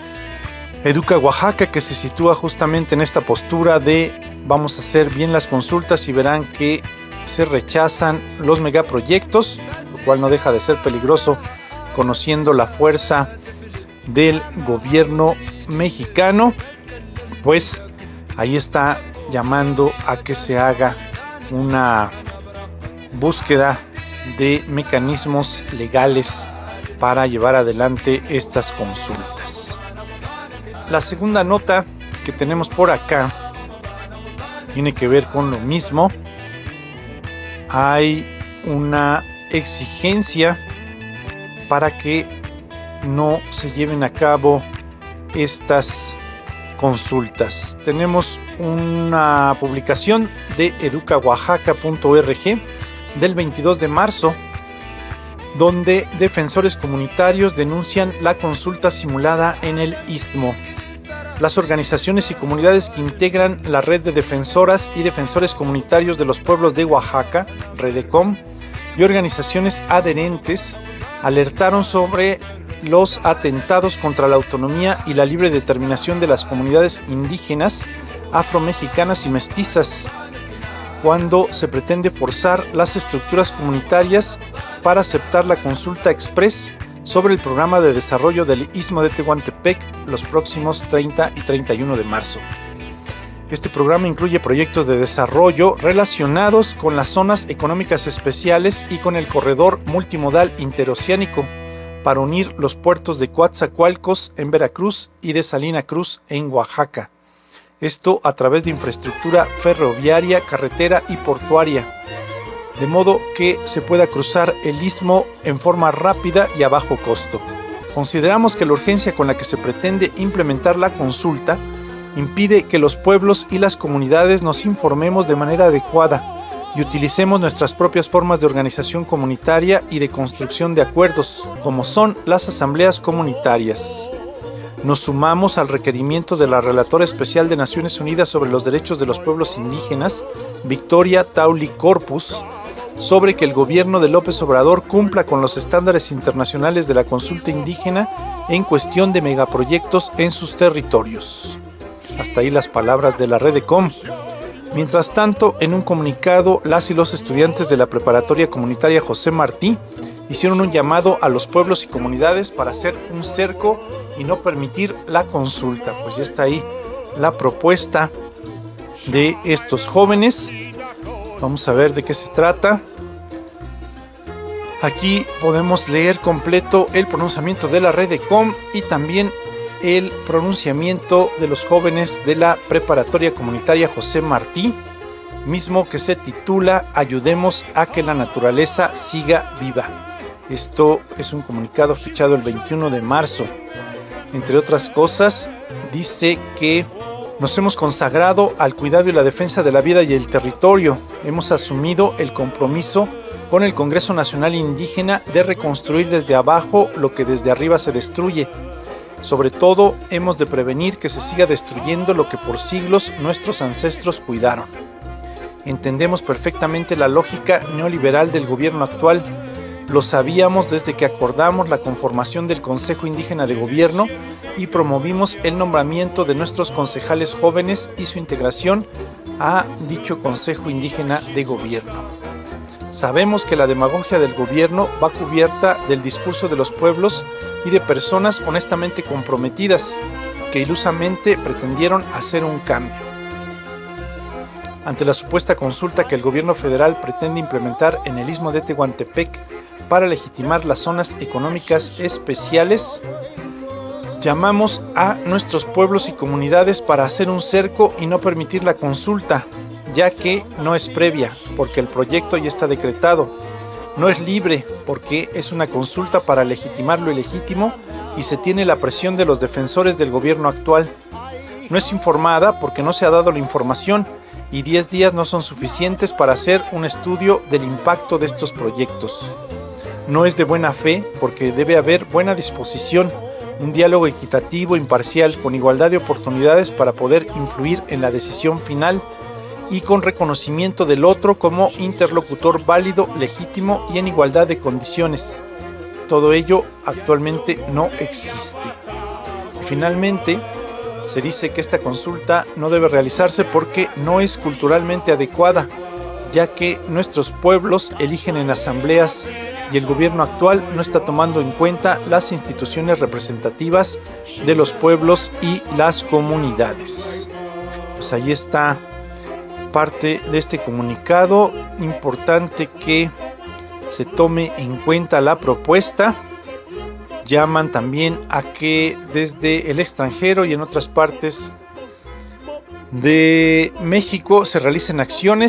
Educa Oaxaca, que se sitúa justamente en esta postura de vamos a hacer bien las consultas y verán que se rechazan los megaproyectos, lo cual no deja de ser peligroso conociendo la fuerza del gobierno mexicano. Pues ahí está llamando a que se haga una búsqueda de mecanismos legales para llevar adelante estas consultas. La segunda nota que tenemos por acá tiene que ver con lo mismo hay una exigencia para que no se lleven a cabo estas consultas. Tenemos una publicación de educa oaxaca punto org del veintidós de marzo, donde defensores comunitarios denuncian la consulta simulada en el Istmo. Las organizaciones y comunidades que integran la red de defensoras y defensores comunitarios de los pueblos de Oaxaca, Redecom, y organizaciones adherentes alertaron sobre los atentados contra la autonomía y la libre determinación de las comunidades indígenas, afromexicanas y mestizas, cuando se pretende forzar las estructuras comunitarias para aceptar la consulta express sobre el programa de desarrollo del Istmo de Tehuantepec los próximos treinta y treinta y uno de marzo. Este programa incluye proyectos de desarrollo relacionados con las zonas económicas especiales y con el corredor multimodal interoceánico para unir los puertos de Coatzacoalcos en Veracruz y de Salina Cruz en Oaxaca. Esto a través de infraestructura ferroviaria, carretera y portuaria, de modo que se pueda cruzar el istmo en forma rápida y a bajo costo. Consideramos que la urgencia con la que se pretende implementar la consulta impide que los pueblos y las comunidades nos informemos de manera adecuada y utilicemos nuestras propias formas de organización comunitaria y de construcción de acuerdos, como son las asambleas comunitarias. Nos sumamos al requerimiento de la Relatora Especial de Naciones Unidas sobre los Derechos de los Pueblos Indígenas, Victoria Tauli Corpus, sobre que el gobierno de López Obrador cumpla con los estándares internacionales de la consulta indígena en cuestión de megaproyectos en sus territorios. Hasta ahí las palabras de la Redecom. Mientras tanto, en un comunicado, las y los estudiantes de la Preparatoria Comunitaria José Martí hicieron un llamado a los pueblos y comunidades para hacer un cerco y no permitir la consulta. Pues ya está ahí la propuesta de estos jóvenes. Vamos a ver de qué se trata. Aquí podemos leer completo el pronunciamiento de la Redecom y también el pronunciamiento de los jóvenes de la Preparatoria Comunitaria José Martí, mismo que se titula Ayudemos a que la naturaleza siga viva. Esto es un comunicado fechado el veintiuno de marzo. Entre otras cosas, dice que nos hemos consagrado al cuidado y la defensa de la vida y el territorio. Hemos asumido el compromiso con el Congreso Nacional Indígena de reconstruir desde abajo lo que desde arriba se destruye. Sobre todo, hemos de prevenir que se siga destruyendo lo que por siglos nuestros ancestros cuidaron. Entendemos perfectamente la lógica neoliberal del gobierno actual. Lo sabíamos desde que acordamos la conformación del Consejo Indígena de Gobierno y promovimos el nombramiento de nuestros concejales jóvenes y su integración a dicho Consejo Indígena de Gobierno. Sabemos que la demagogia del gobierno va cubierta del discurso de los pueblos y de personas honestamente comprometidas que ilusamente pretendieron hacer un cambio. Ante la supuesta consulta que el gobierno federal pretende implementar en el Istmo de Tehuantepec para legitimar las zonas económicas especiales, llamamos a nuestros pueblos y comunidades para hacer un cerco y no permitir la consulta, ya que no es previa, porque el proyecto ya está decretado. No es libre, porque es una consulta para legitimar lo ilegítimo y se tiene la presión de los defensores del gobierno actual. No es informada porque no se ha dado la información y diez días no son suficientes para hacer un estudio del impacto de estos proyectos. No es de buena fe porque debe haber buena disposición, un diálogo equitativo, imparcial, con igualdad de oportunidades para poder influir en la decisión final y con reconocimiento del otro como interlocutor válido, legítimo y en igualdad de condiciones. Todo ello actualmente no existe. Finalmente, se dice que esta consulta no debe realizarse porque no es culturalmente adecuada, ya que nuestros pueblos eligen en asambleas y el gobierno actual no está tomando en cuenta las instituciones representativas de los pueblos y las comunidades. Pues ahí está parte de este comunicado. Importante que se tome en cuenta la propuesta. Llaman también a que desde el extranjero y en otras partes de México se realicen acciones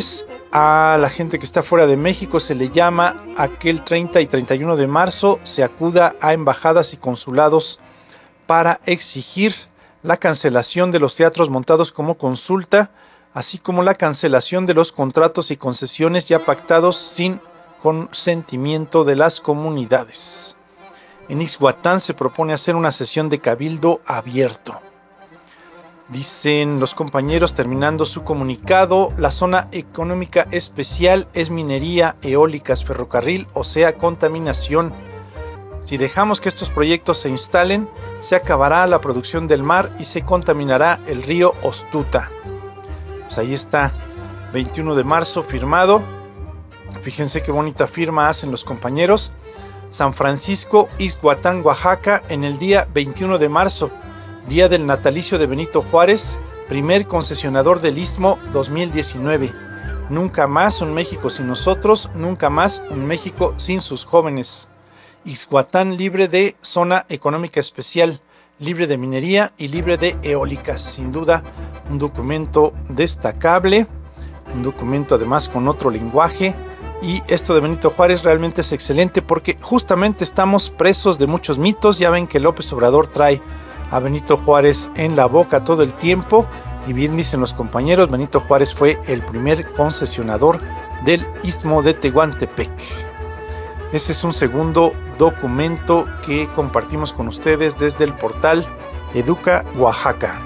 a la gente que está fuera de México se le llama a que el treinta y treinta y uno de marzo se acuda a embajadas y consulados para exigir la cancelación de los teatros montados como consulta, así como la cancelación de los contratos y concesiones ya pactados sin consentimiento de las comunidades. En Ixhuatán se propone hacer una sesión de cabildo abierto. Dicen los compañeros terminando su comunicado, la zona económica especial es minería, eólicas, ferrocarril, o sea, contaminación. Si dejamos que estos proyectos se instalen, se acabará la producción del mar y se contaminará el río Ostuta. Pues ahí está, veintiuno de marzo, firmado. Fíjense qué bonita firma hacen los compañeros. San Francisco, Ixhuatán, Oaxaca, en el día veintiuno de marzo. Día del natalicio de Benito Juárez, primer concesionador del Istmo dos mil diecinueve. Nunca más un México sin nosotros, nunca más un México sin sus jóvenes. Ixhuatán libre de zona económica especial, libre de minería y libre de eólicas. Sin duda, un documento destacable, un documento además con otro lenguaje. Y esto de Benito Juárez realmente es excelente porque justamente estamos presos de muchos mitos. Ya ven que López Obrador trae a Benito Juárez en la boca todo el tiempo, y bien dicen los compañeros, Benito Juárez fue el primer concesionador del Istmo de Tehuantepec. Ese es un segundo documento que compartimos con ustedes desde el portal Educa Oaxaca.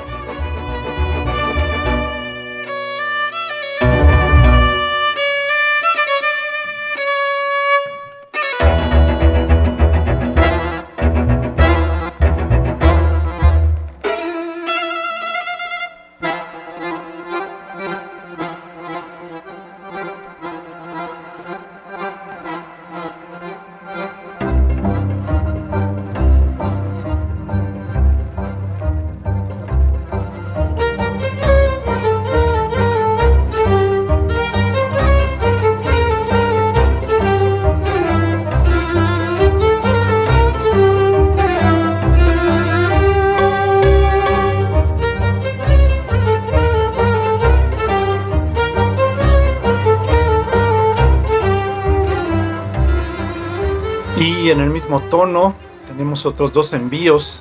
Y en el mismo tono tenemos otros dos envíos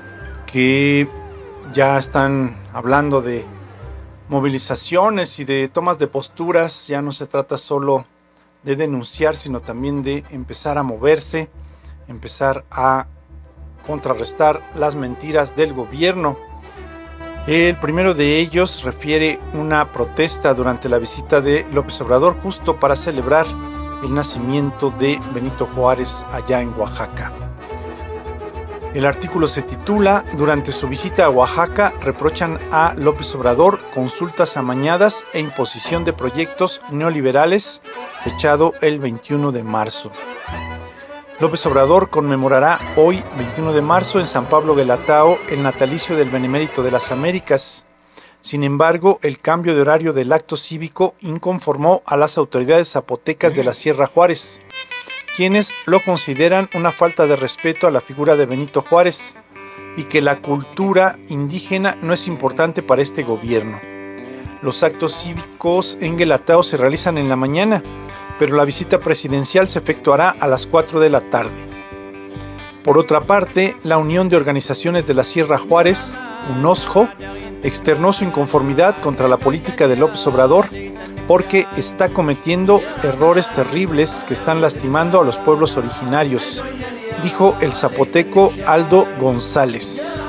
que ya están hablando de movilizaciones y de tomas de posturas. Ya no se trata solo de denunciar, sino también de empezar a moverse, empezar a contrarrestar las mentiras del gobierno. El primero de ellos refiere una protesta durante la visita de López Obrador justo para celebrar el nacimiento de Benito Juárez allá en Oaxaca. El artículo se titula: durante su visita a Oaxaca reprochan a López Obrador consultas amañadas e imposición de proyectos neoliberales, fechado el veintiuno de marzo. López Obrador conmemorará hoy, veintiuno de marzo, en San Pablo Guelatao, el natalicio del Benemérito de las Américas. Sin embargo, el cambio de horario del acto cívico inconformó a las autoridades zapotecas de la Sierra Juárez, quienes lo consideran una falta de respeto a la figura de Benito Juárez y que la cultura indígena no es importante para este gobierno. Los actos cívicos en Guelatao se realizan en la mañana, pero la visita presidencial se efectuará a las cuatro de la tarde. Por otra parte, la Unión de Organizaciones de la Sierra Juárez, UNOSJO, externó su inconformidad contra la política de López Obrador porque está cometiendo errores terribles que están lastimando a los pueblos originarios, dijo el zapoteco Aldo González.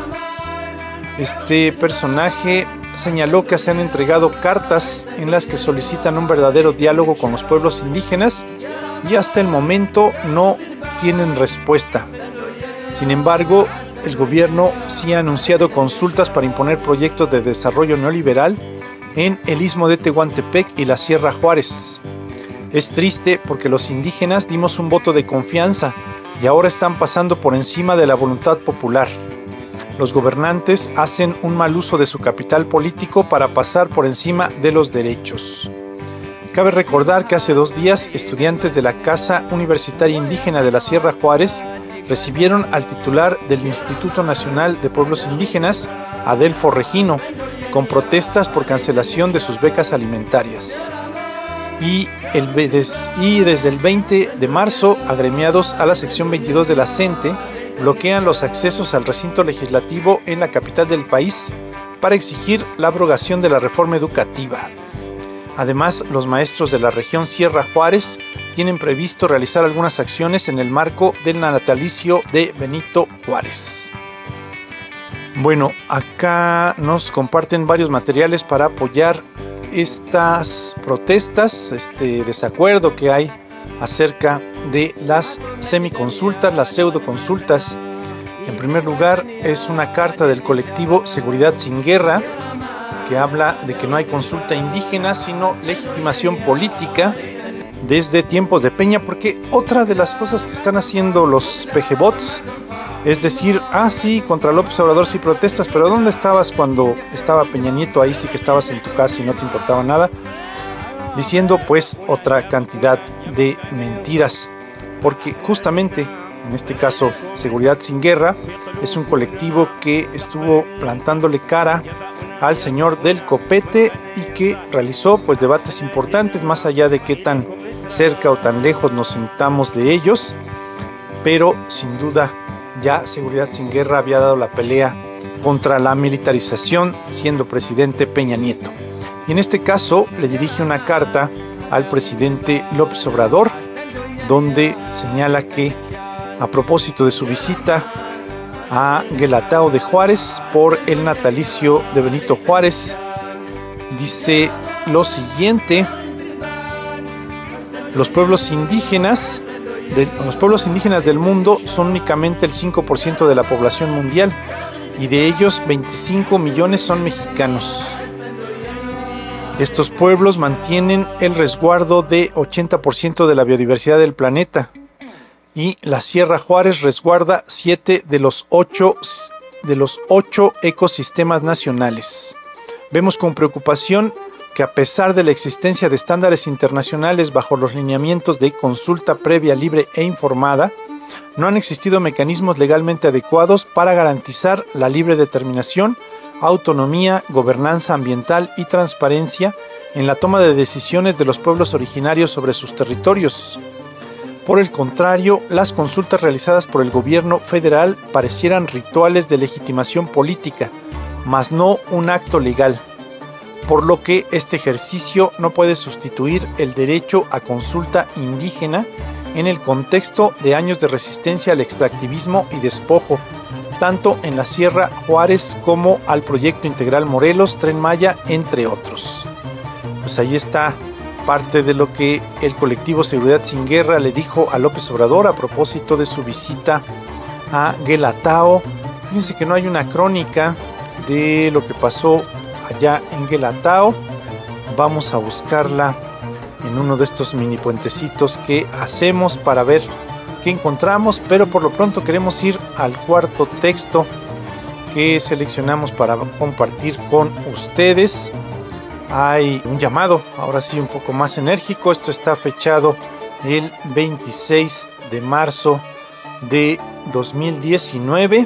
Este personaje señaló que se han entregado cartas en las que solicitan un verdadero diálogo con los pueblos indígenas y hasta el momento no tienen respuesta. Sin embargo, el gobierno sí ha anunciado consultas para imponer proyectos de desarrollo neoliberal en el Istmo de Tehuantepec y la Sierra Juárez. Es triste porque los indígenas dimos un voto de confianza y ahora están pasando por encima de la voluntad popular. Los gobernantes hacen un mal uso de su capital político para pasar por encima de los derechos. Cabe recordar que hace dos días estudiantes de la Casa Universitaria Indígena de la Sierra Juárez recibieron al titular del Instituto Nacional de Pueblos Indígenas, Adelfo Regino, con protestas por cancelación de sus becas alimentarias. y, el, y desde el veinte de marzo, agremiados a la sección veintidós de la CENTE bloquean los accesos al recinto legislativo en la capital del país para exigir la abrogación de la reforma educativa. Además, los maestros de la región Sierra Juárez tienen previsto realizar algunas acciones en el marco del natalicio de Benito Juárez. Bueno, acá nos comparten varios materiales para apoyar estas protestas, este desacuerdo que hay acerca de las semiconsultas, las pseudoconsultas. En primer lugar, es una carta del colectivo Seguridad Sin Guerra, que habla de que no hay consulta indígena, sino legitimación política desde tiempos de Peña, porque otra de las cosas que están haciendo los P G bots es decir, ah sí, contra López Obrador sí protestas, pero ¿dónde estabas cuando estaba Peña Nieto? Ahí sí que estabas en tu casa y no te importaba nada, diciendo pues otra cantidad de mentiras, porque justamente en este caso Seguridad Sin Guerra es un colectivo que estuvo plantándole cara al señor del copete y que realizó pues debates importantes más allá de qué tan cerca o tan lejos nos sintamos de ellos, pero sin duda ya Seguridad Sin Guerra había dado la pelea contra la militarización siendo presidente Peña Nieto. Y en este caso le dirige una carta al presidente López Obrador, donde señala que a propósito de su visita a Guelatao de Juárez por el natalicio de Benito Juárez, dice lo siguiente: los pueblos indígenas de, los pueblos indígenas del mundo son únicamente el cinco por ciento de la población mundial y de ellos veinticinco millones son mexicanos. Estos pueblos mantienen el resguardo de ochenta por ciento de la biodiversidad del planeta y la Sierra Juárez resguarda siete de los ocho de los ocho ecosistemas nacionales. Vemos con preocupación que a pesar de la existencia de estándares internacionales bajo los lineamientos de consulta previa, libre e informada, no han existido mecanismos legalmente adecuados para garantizar la libre determinación, autonomía, gobernanza ambiental y transparencia en la toma de decisiones de los pueblos originarios sobre sus territorios. Por el contrario, las consultas realizadas por el gobierno federal parecieran rituales de legitimación política, mas no un acto legal, por lo que este ejercicio no puede sustituir el derecho a consulta indígena en el contexto de años de resistencia al extractivismo y despojo, tanto en la Sierra Juárez como al Proyecto Integral Morelos, Tren Maya, entre otros. Pues ahí está parte de lo que el colectivo Seguridad Sin Guerra le dijo a López Obrador a propósito de su visita a Guelatao. Fíjense que no hay una crónica de lo que pasó allá en Guelatao. Vamos a buscarla en uno de estos mini puentecitos que hacemos para ver qué encontramos, pero por lo pronto queremos ir al cuarto texto que seleccionamos para compartir con ustedes. Hay un llamado, ahora sí un poco más enérgico. Esto está fechado el veintiséis de marzo de dos mil diecinueve,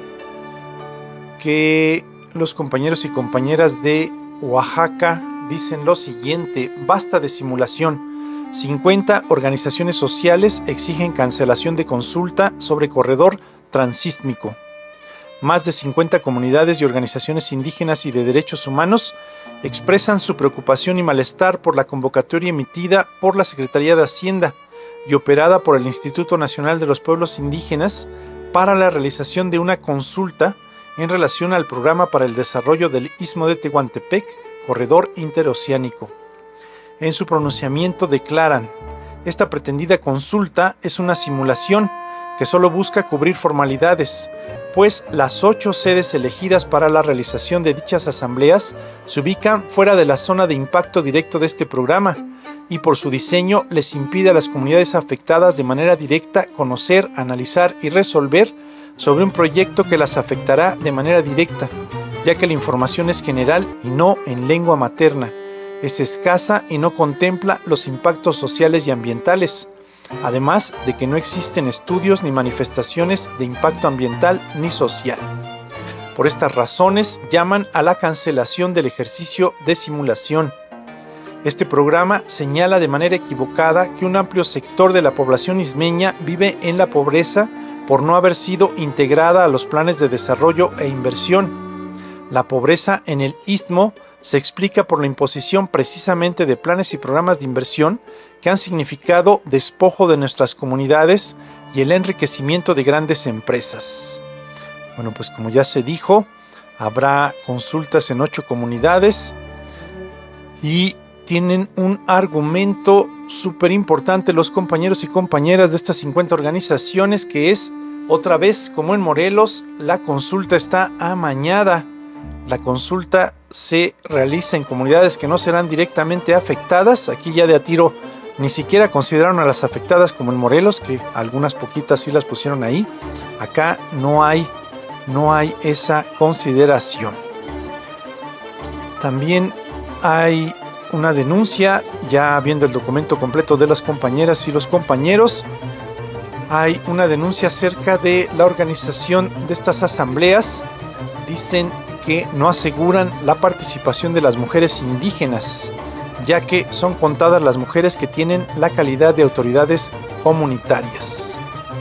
que los compañeros y compañeras de Oaxaca dicen lo siguiente: basta de simulación. cincuenta organizaciones sociales exigen cancelación de consulta sobre corredor transísmico. Más de cincuenta comunidades y organizaciones indígenas y de derechos humanos expresan su preocupación y malestar por la convocatoria emitida por la Secretaría de Hacienda y operada por el Instituto Nacional de los Pueblos Indígenas para la realización de una consulta en relación al programa para el desarrollo del Istmo de Tehuantepec, corredor interoceánico. En su pronunciamiento declaran: esta pretendida consulta es una simulación que solo busca cubrir formalidades, pues las ocho sedes elegidas para la realización de dichas asambleas se ubican fuera de la zona de impacto directo de este programa y por su diseño les impide a las comunidades afectadas de manera directa conocer, analizar y resolver sobre un proyecto que las afectará de manera directa, ya que la información es general y no en lengua materna, es escasa y no contempla los impactos sociales y ambientales, además de que no existen estudios ni manifestaciones de impacto ambiental ni social. Por estas razones llaman a la cancelación del ejercicio de simulación. Este programa señala de manera equivocada que un amplio sector de la población ismeña vive en la pobreza por no haber sido integrada a los planes de desarrollo e inversión. La pobreza en el Istmo se explica por la imposición precisamente de planes y programas de inversión que han significado despojo de nuestras comunidades y el enriquecimiento de grandes empresas. Bueno, pues como ya se dijo, habrá consultas en ocho comunidades y tienen un argumento súper importante los compañeros y compañeras de estas cincuenta organizaciones, que es, otra vez, como en Morelos, la consulta está amañada. La consulta se realiza en comunidades que no serán directamente afectadas. Aquí ya de a tiro ni siquiera consideraron a las afectadas como en Morelos, que algunas poquitas sí las pusieron ahí. Acá no hay, no hay esa consideración. También hay una denuncia, ya viendo el documento completo de las compañeras y los compañeros, hay una denuncia acerca de la organización de estas asambleas. Dicen que no aseguran la participación de las mujeres indígenas, ya que son contadas las mujeres que tienen la calidad de autoridades comunitarias.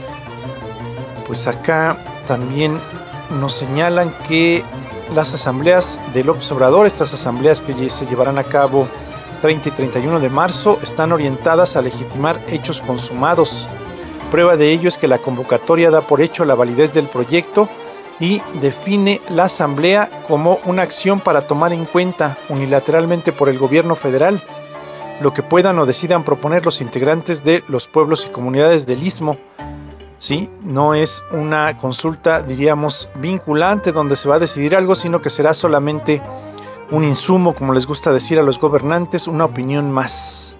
Pues acá también nos señalan que las asambleas de López Obrador, estas asambleas que se llevarán a cabo treinta y treinta y uno de marzo, están orientadas a legitimar hechos consumados. Prueba de ello es que la convocatoria da por hecho la validez del proyecto y define la asamblea como una acción para tomar en cuenta unilateralmente por el gobierno federal lo que puedan o decidan proponer los integrantes de los pueblos y comunidades del Istmo. ¿Sí? No es una consulta, diríamos, vinculante donde se va a decidir algo, sino que será solamente un insumo, como les gusta decir a los gobernantes, una opinión más.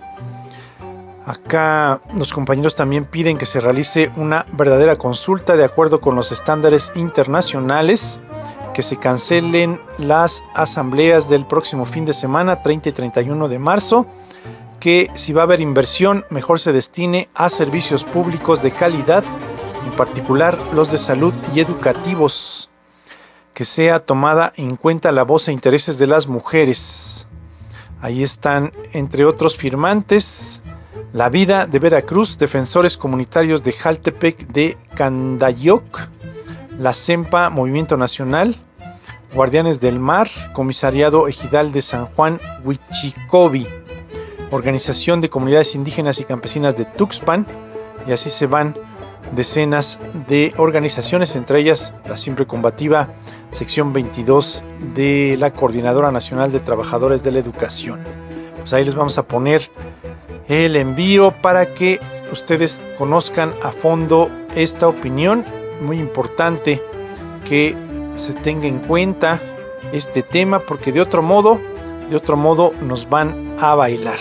Acá los compañeros también piden que se realice una verdadera consulta de acuerdo con los estándares internacionales, que se cancelen las asambleas del próximo fin de semana, treinta y treinta y uno de marzo, que si va a haber inversión, mejor se destine a servicios públicos de calidad, en particular los de salud y educativos, que sea tomada en cuenta la voz e intereses de las mujeres. Ahí están, entre otros firmantes, La Vida de Veracruz, Defensores Comunitarios de Jaltepec de Candayoc, la CEMPA Movimiento Nacional, Guardianes del Mar, Comisariado Ejidal de San Juan Huichicobi, Organización de Comunidades Indígenas y Campesinas de Tuxpan, y así se van decenas de organizaciones, entre ellas la siempre combativa sección veintidós de la Coordinadora Nacional de Trabajadores de la Educación. Pues ahí les vamos a poner el envío para que ustedes conozcan a fondo esta opinión. Muy importante que se tenga en cuenta este tema, porque de otro modo, de otro modo nos van a bailar.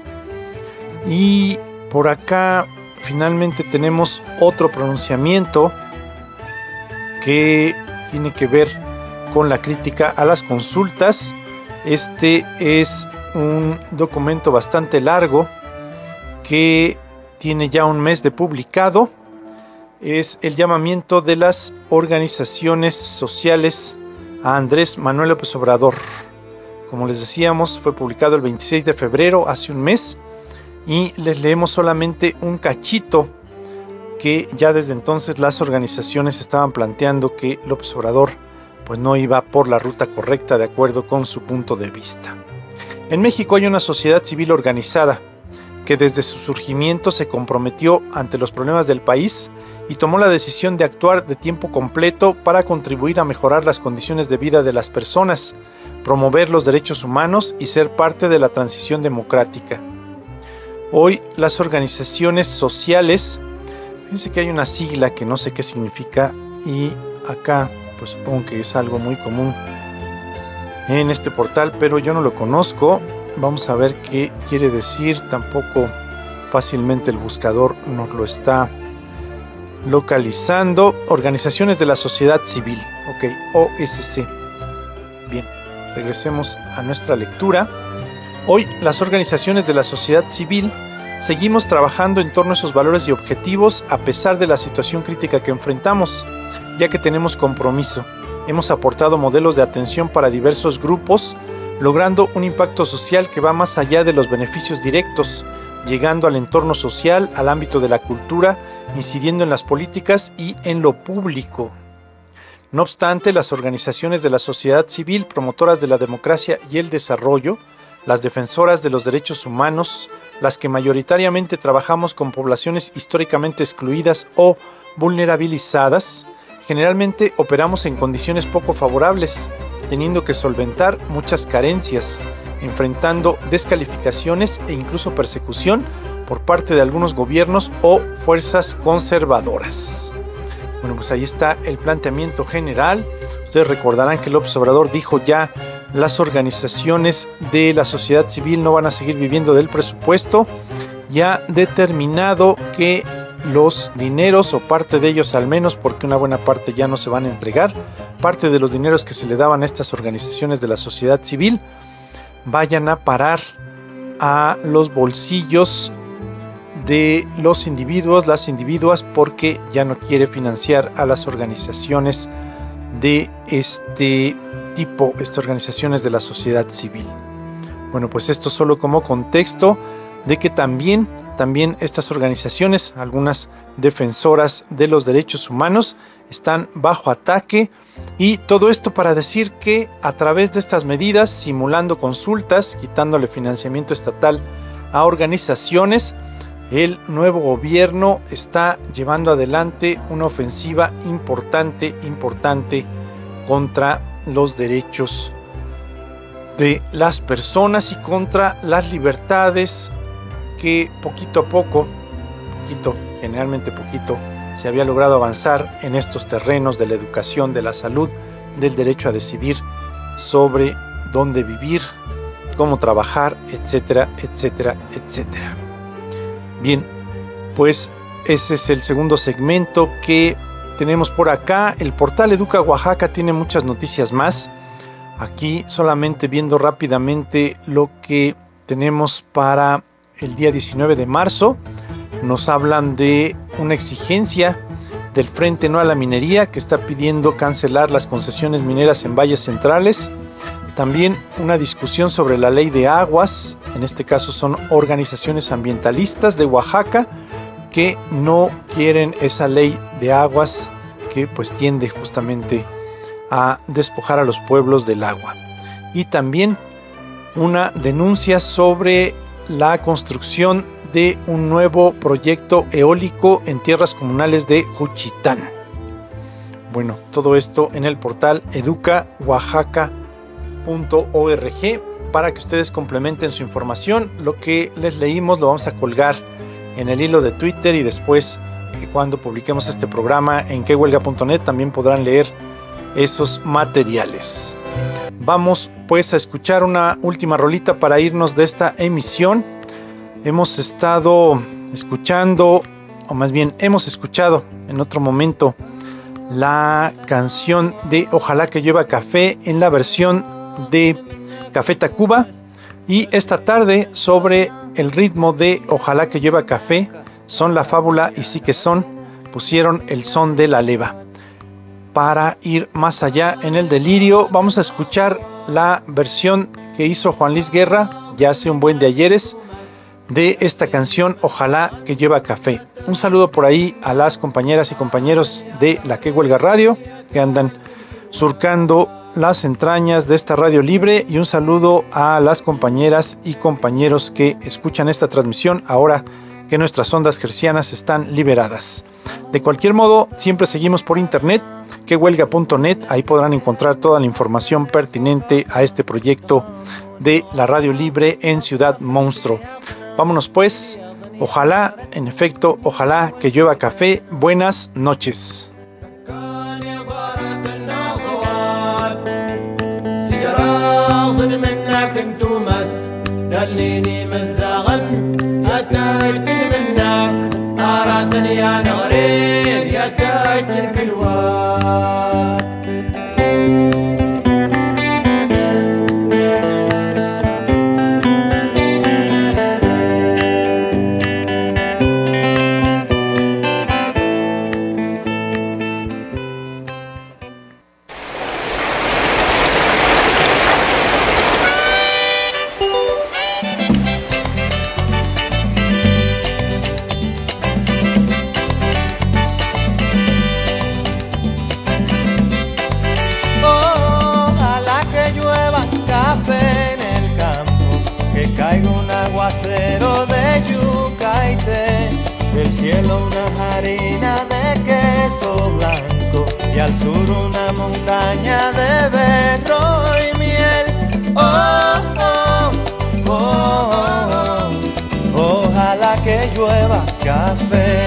Y por acá finalmente tenemos otro pronunciamiento que tiene que ver con la crítica a las consultas. Este es un documento bastante largo que tiene ya un mes de publicado. Es el llamamiento de las organizaciones sociales a Andrés Manuel López Obrador. Como les decíamos, fue publicado el veintiséis de febrero, hace un mes, y les leemos solamente un cachito que ya desde entonces las organizaciones estaban planteando que López Obrador pues no iba por la ruta correcta de acuerdo con su punto de vista. En México hay una sociedad civil organizada que desde su surgimiento se comprometió ante los problemas del país y tomó la decisión de actuar de tiempo completo para contribuir a mejorar las condiciones de vida de las personas, promover los derechos humanos y ser parte de la transición democrática. Hoy las organizaciones sociales, fíjense que hay una sigla que no sé qué significa y acá pues supongo que es algo muy común en este portal, pero yo no lo conozco. Vamos a ver qué quiere decir. Tampoco fácilmente el buscador nos lo está localizando. Organizaciones de la sociedad civil, ok, O S C. Bien, regresemos a nuestra lectura. Hoy las organizaciones de la sociedad civil seguimos trabajando en torno a esos valores y objetivos a pesar de la situación crítica que enfrentamos, ya que tenemos compromiso. Hemos aportado modelos de atención para diversos grupos, logrando un impacto social que va más allá de los beneficios directos, llegando al entorno social, al ámbito de la cultura, incidiendo en las políticas y en lo público. No obstante, las organizaciones de la sociedad civil promotoras de la democracia y el desarrollo, las defensoras de los derechos humanos, las que mayoritariamente trabajamos con poblaciones históricamente excluidas o vulnerabilizadas, generalmente operamos en condiciones poco favorables, teniendo que solventar muchas carencias, enfrentando descalificaciones e incluso persecución por parte de algunos gobiernos o fuerzas conservadoras. Bueno, pues ahí está el planteamiento general. Ustedes recordarán que López Obrador dijo ya: las organizaciones de la sociedad civil no van a seguir viviendo del presupuesto. Ya ha determinado que los dineros, o parte de ellos al menos, porque una buena parte ya no se van a entregar, parte de los dineros que se le daban a estas organizaciones de la sociedad civil, vayan a parar a los bolsillos de los individuos, las individuas, porque ya no quiere financiar a las organizaciones de este tipo, estas organizaciones de la sociedad civil. Bueno, pues esto solo como contexto de que también, también estas organizaciones, algunas defensoras de los derechos humanos, están bajo ataque, y todo esto para decir que a través de estas medidas, simulando consultas, quitándole financiamiento estatal a organizaciones, el nuevo gobierno está llevando adelante una ofensiva importante, importante contra los derechos de las personas y contra las libertades que poquito a poco, poquito, generalmente poquito, se había logrado avanzar en estos terrenos de la educación, de la salud, del derecho a decidir sobre dónde vivir, cómo trabajar, etcétera, etcétera, etcétera. Bien, pues ese es el segundo segmento que tenemos por acá. El portal Educa Oaxaca tiene muchas noticias más. Aquí solamente viendo rápidamente lo que tenemos para el día diecinueve de marzo. Nos hablan de una exigencia del Frente No a la Minería, que está pidiendo cancelar las concesiones mineras en valles centrales. También una discusión sobre la ley de aguas. En este caso son organizaciones ambientalistas de Oaxaca que no quieren esa ley de aguas que pues tiende justamente a despojar a los pueblos del agua. Y también una denuncia sobre la construcción de un nuevo proyecto eólico en tierras comunales de Juchitán. Bueno, todo esto en el portal educa oaxaca punto org para que ustedes complementen su información. Lo que les leímos lo vamos a colgar en el hilo de Twitter, y después eh, cuando publiquemos este programa en que huelga punto net también podrán leer esos materiales. Vamos pues a escuchar una última rolita para irnos de esta emisión. Hemos estado escuchando, o más bien hemos escuchado en otro momento, la canción de Ojalá que llueva café en la versión de Café Tacuba, y esta tarde sobre el ritmo de Ojalá que llueva café, Son la Fábula y Sí que Son pusieron el son de la leva. Para ir más allá en el delirio, vamos a escuchar la versión que hizo Juan Luis Guerra ya hace un buen de ayeres de esta canción Ojalá que llueva café. Un saludo por ahí a las compañeras y compañeros de la Que Huelga Radio que andan surcando las entrañas de esta radio libre, y un saludo a las compañeras y compañeros que escuchan esta transmisión ahora que nuestras ondas hercianas están liberadas. De cualquier modo, siempre seguimos por internet, que huelga punto net, ahí podrán encontrar toda la información pertinente a este proyecto de la radio libre en Ciudad Monstruo. Vámonos pues, ojalá, en efecto, ojalá que llueva café. Buenas noches. al sur una montaña de berro y miel. Oh, oh, oh, oh, ojalá que llueva café.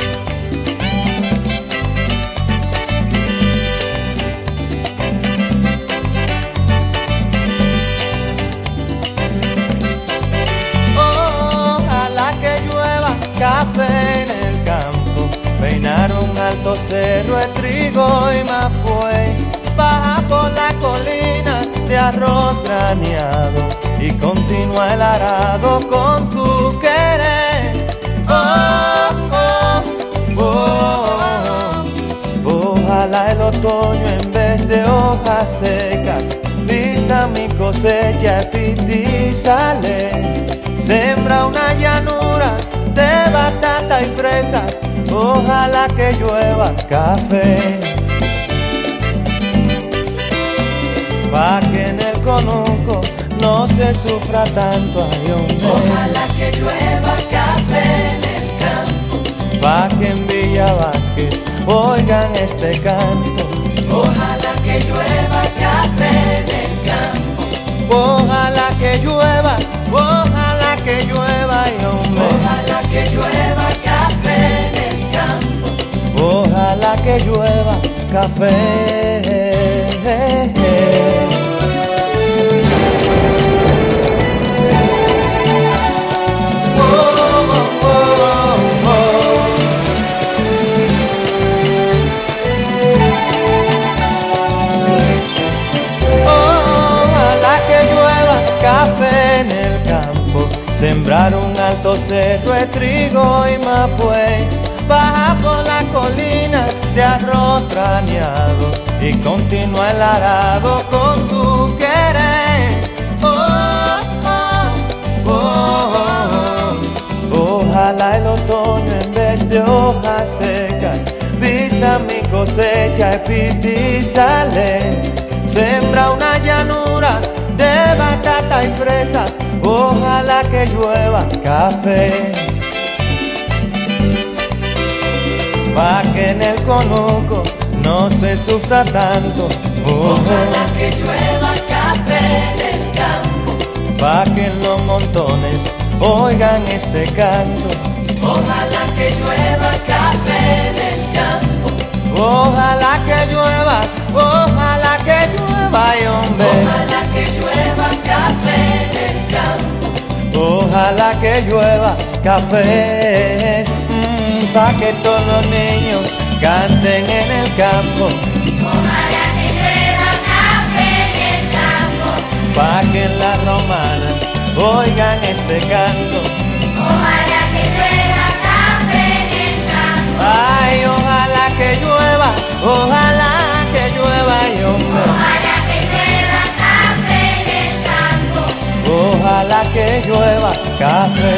Café en el campo, peinar un alto cerro de trigo y mapuey, baja por la colina de arroz graneado y continúa el arado con tu querer. Oh, oh, oh, oh, ojalá el otoño en vez de hojas secas vista mi cosecha y sale. Sembra una llanura de batata y fresas, ojalá que llueva café. Pa' que en el conuco no se sufra tanto, ay hombre. Ojalá que llueva café en el campo. Pa' que en Villa Vázquez oigan este canto. Ojalá que llueva café en el campo. Ojalá que llueva, ojalá que llueva, ay hombre. Ojalá que llueva café en el campo. Ojalá que llueva café. Sembrar un alto cerro de trigo y mapuey, baja por la colina de arroz graneado y continúa el arado con tu querer. Oh, oh, oh, oh, ojalá el otoño en vez de hojas secas vista mi cosecha y sale. Sembra una llanura de batata y fresas, ojalá que llueva café. Pa' que en el conuco no se sufra tanto. Ojalá que llueva café en el campo. Pa' que en los montones oigan este canto. Ojalá que llueva café en el campo. Ojalá que llueva, ojalá que llueva, ay hombre. Ojalá que llueva café en el campo. Ojalá que llueva café, mmm, pa' que todos los niños canten en el campo. Ojalá que llueva café en el campo. Pa' que en la romana oigan este canto. Ojalá que llueva café en el campo. Ay, ojalá que llueva, ojalá que llueva, ay hombre. Ojalá que llueva café en el campo. Ojalá que llueva café.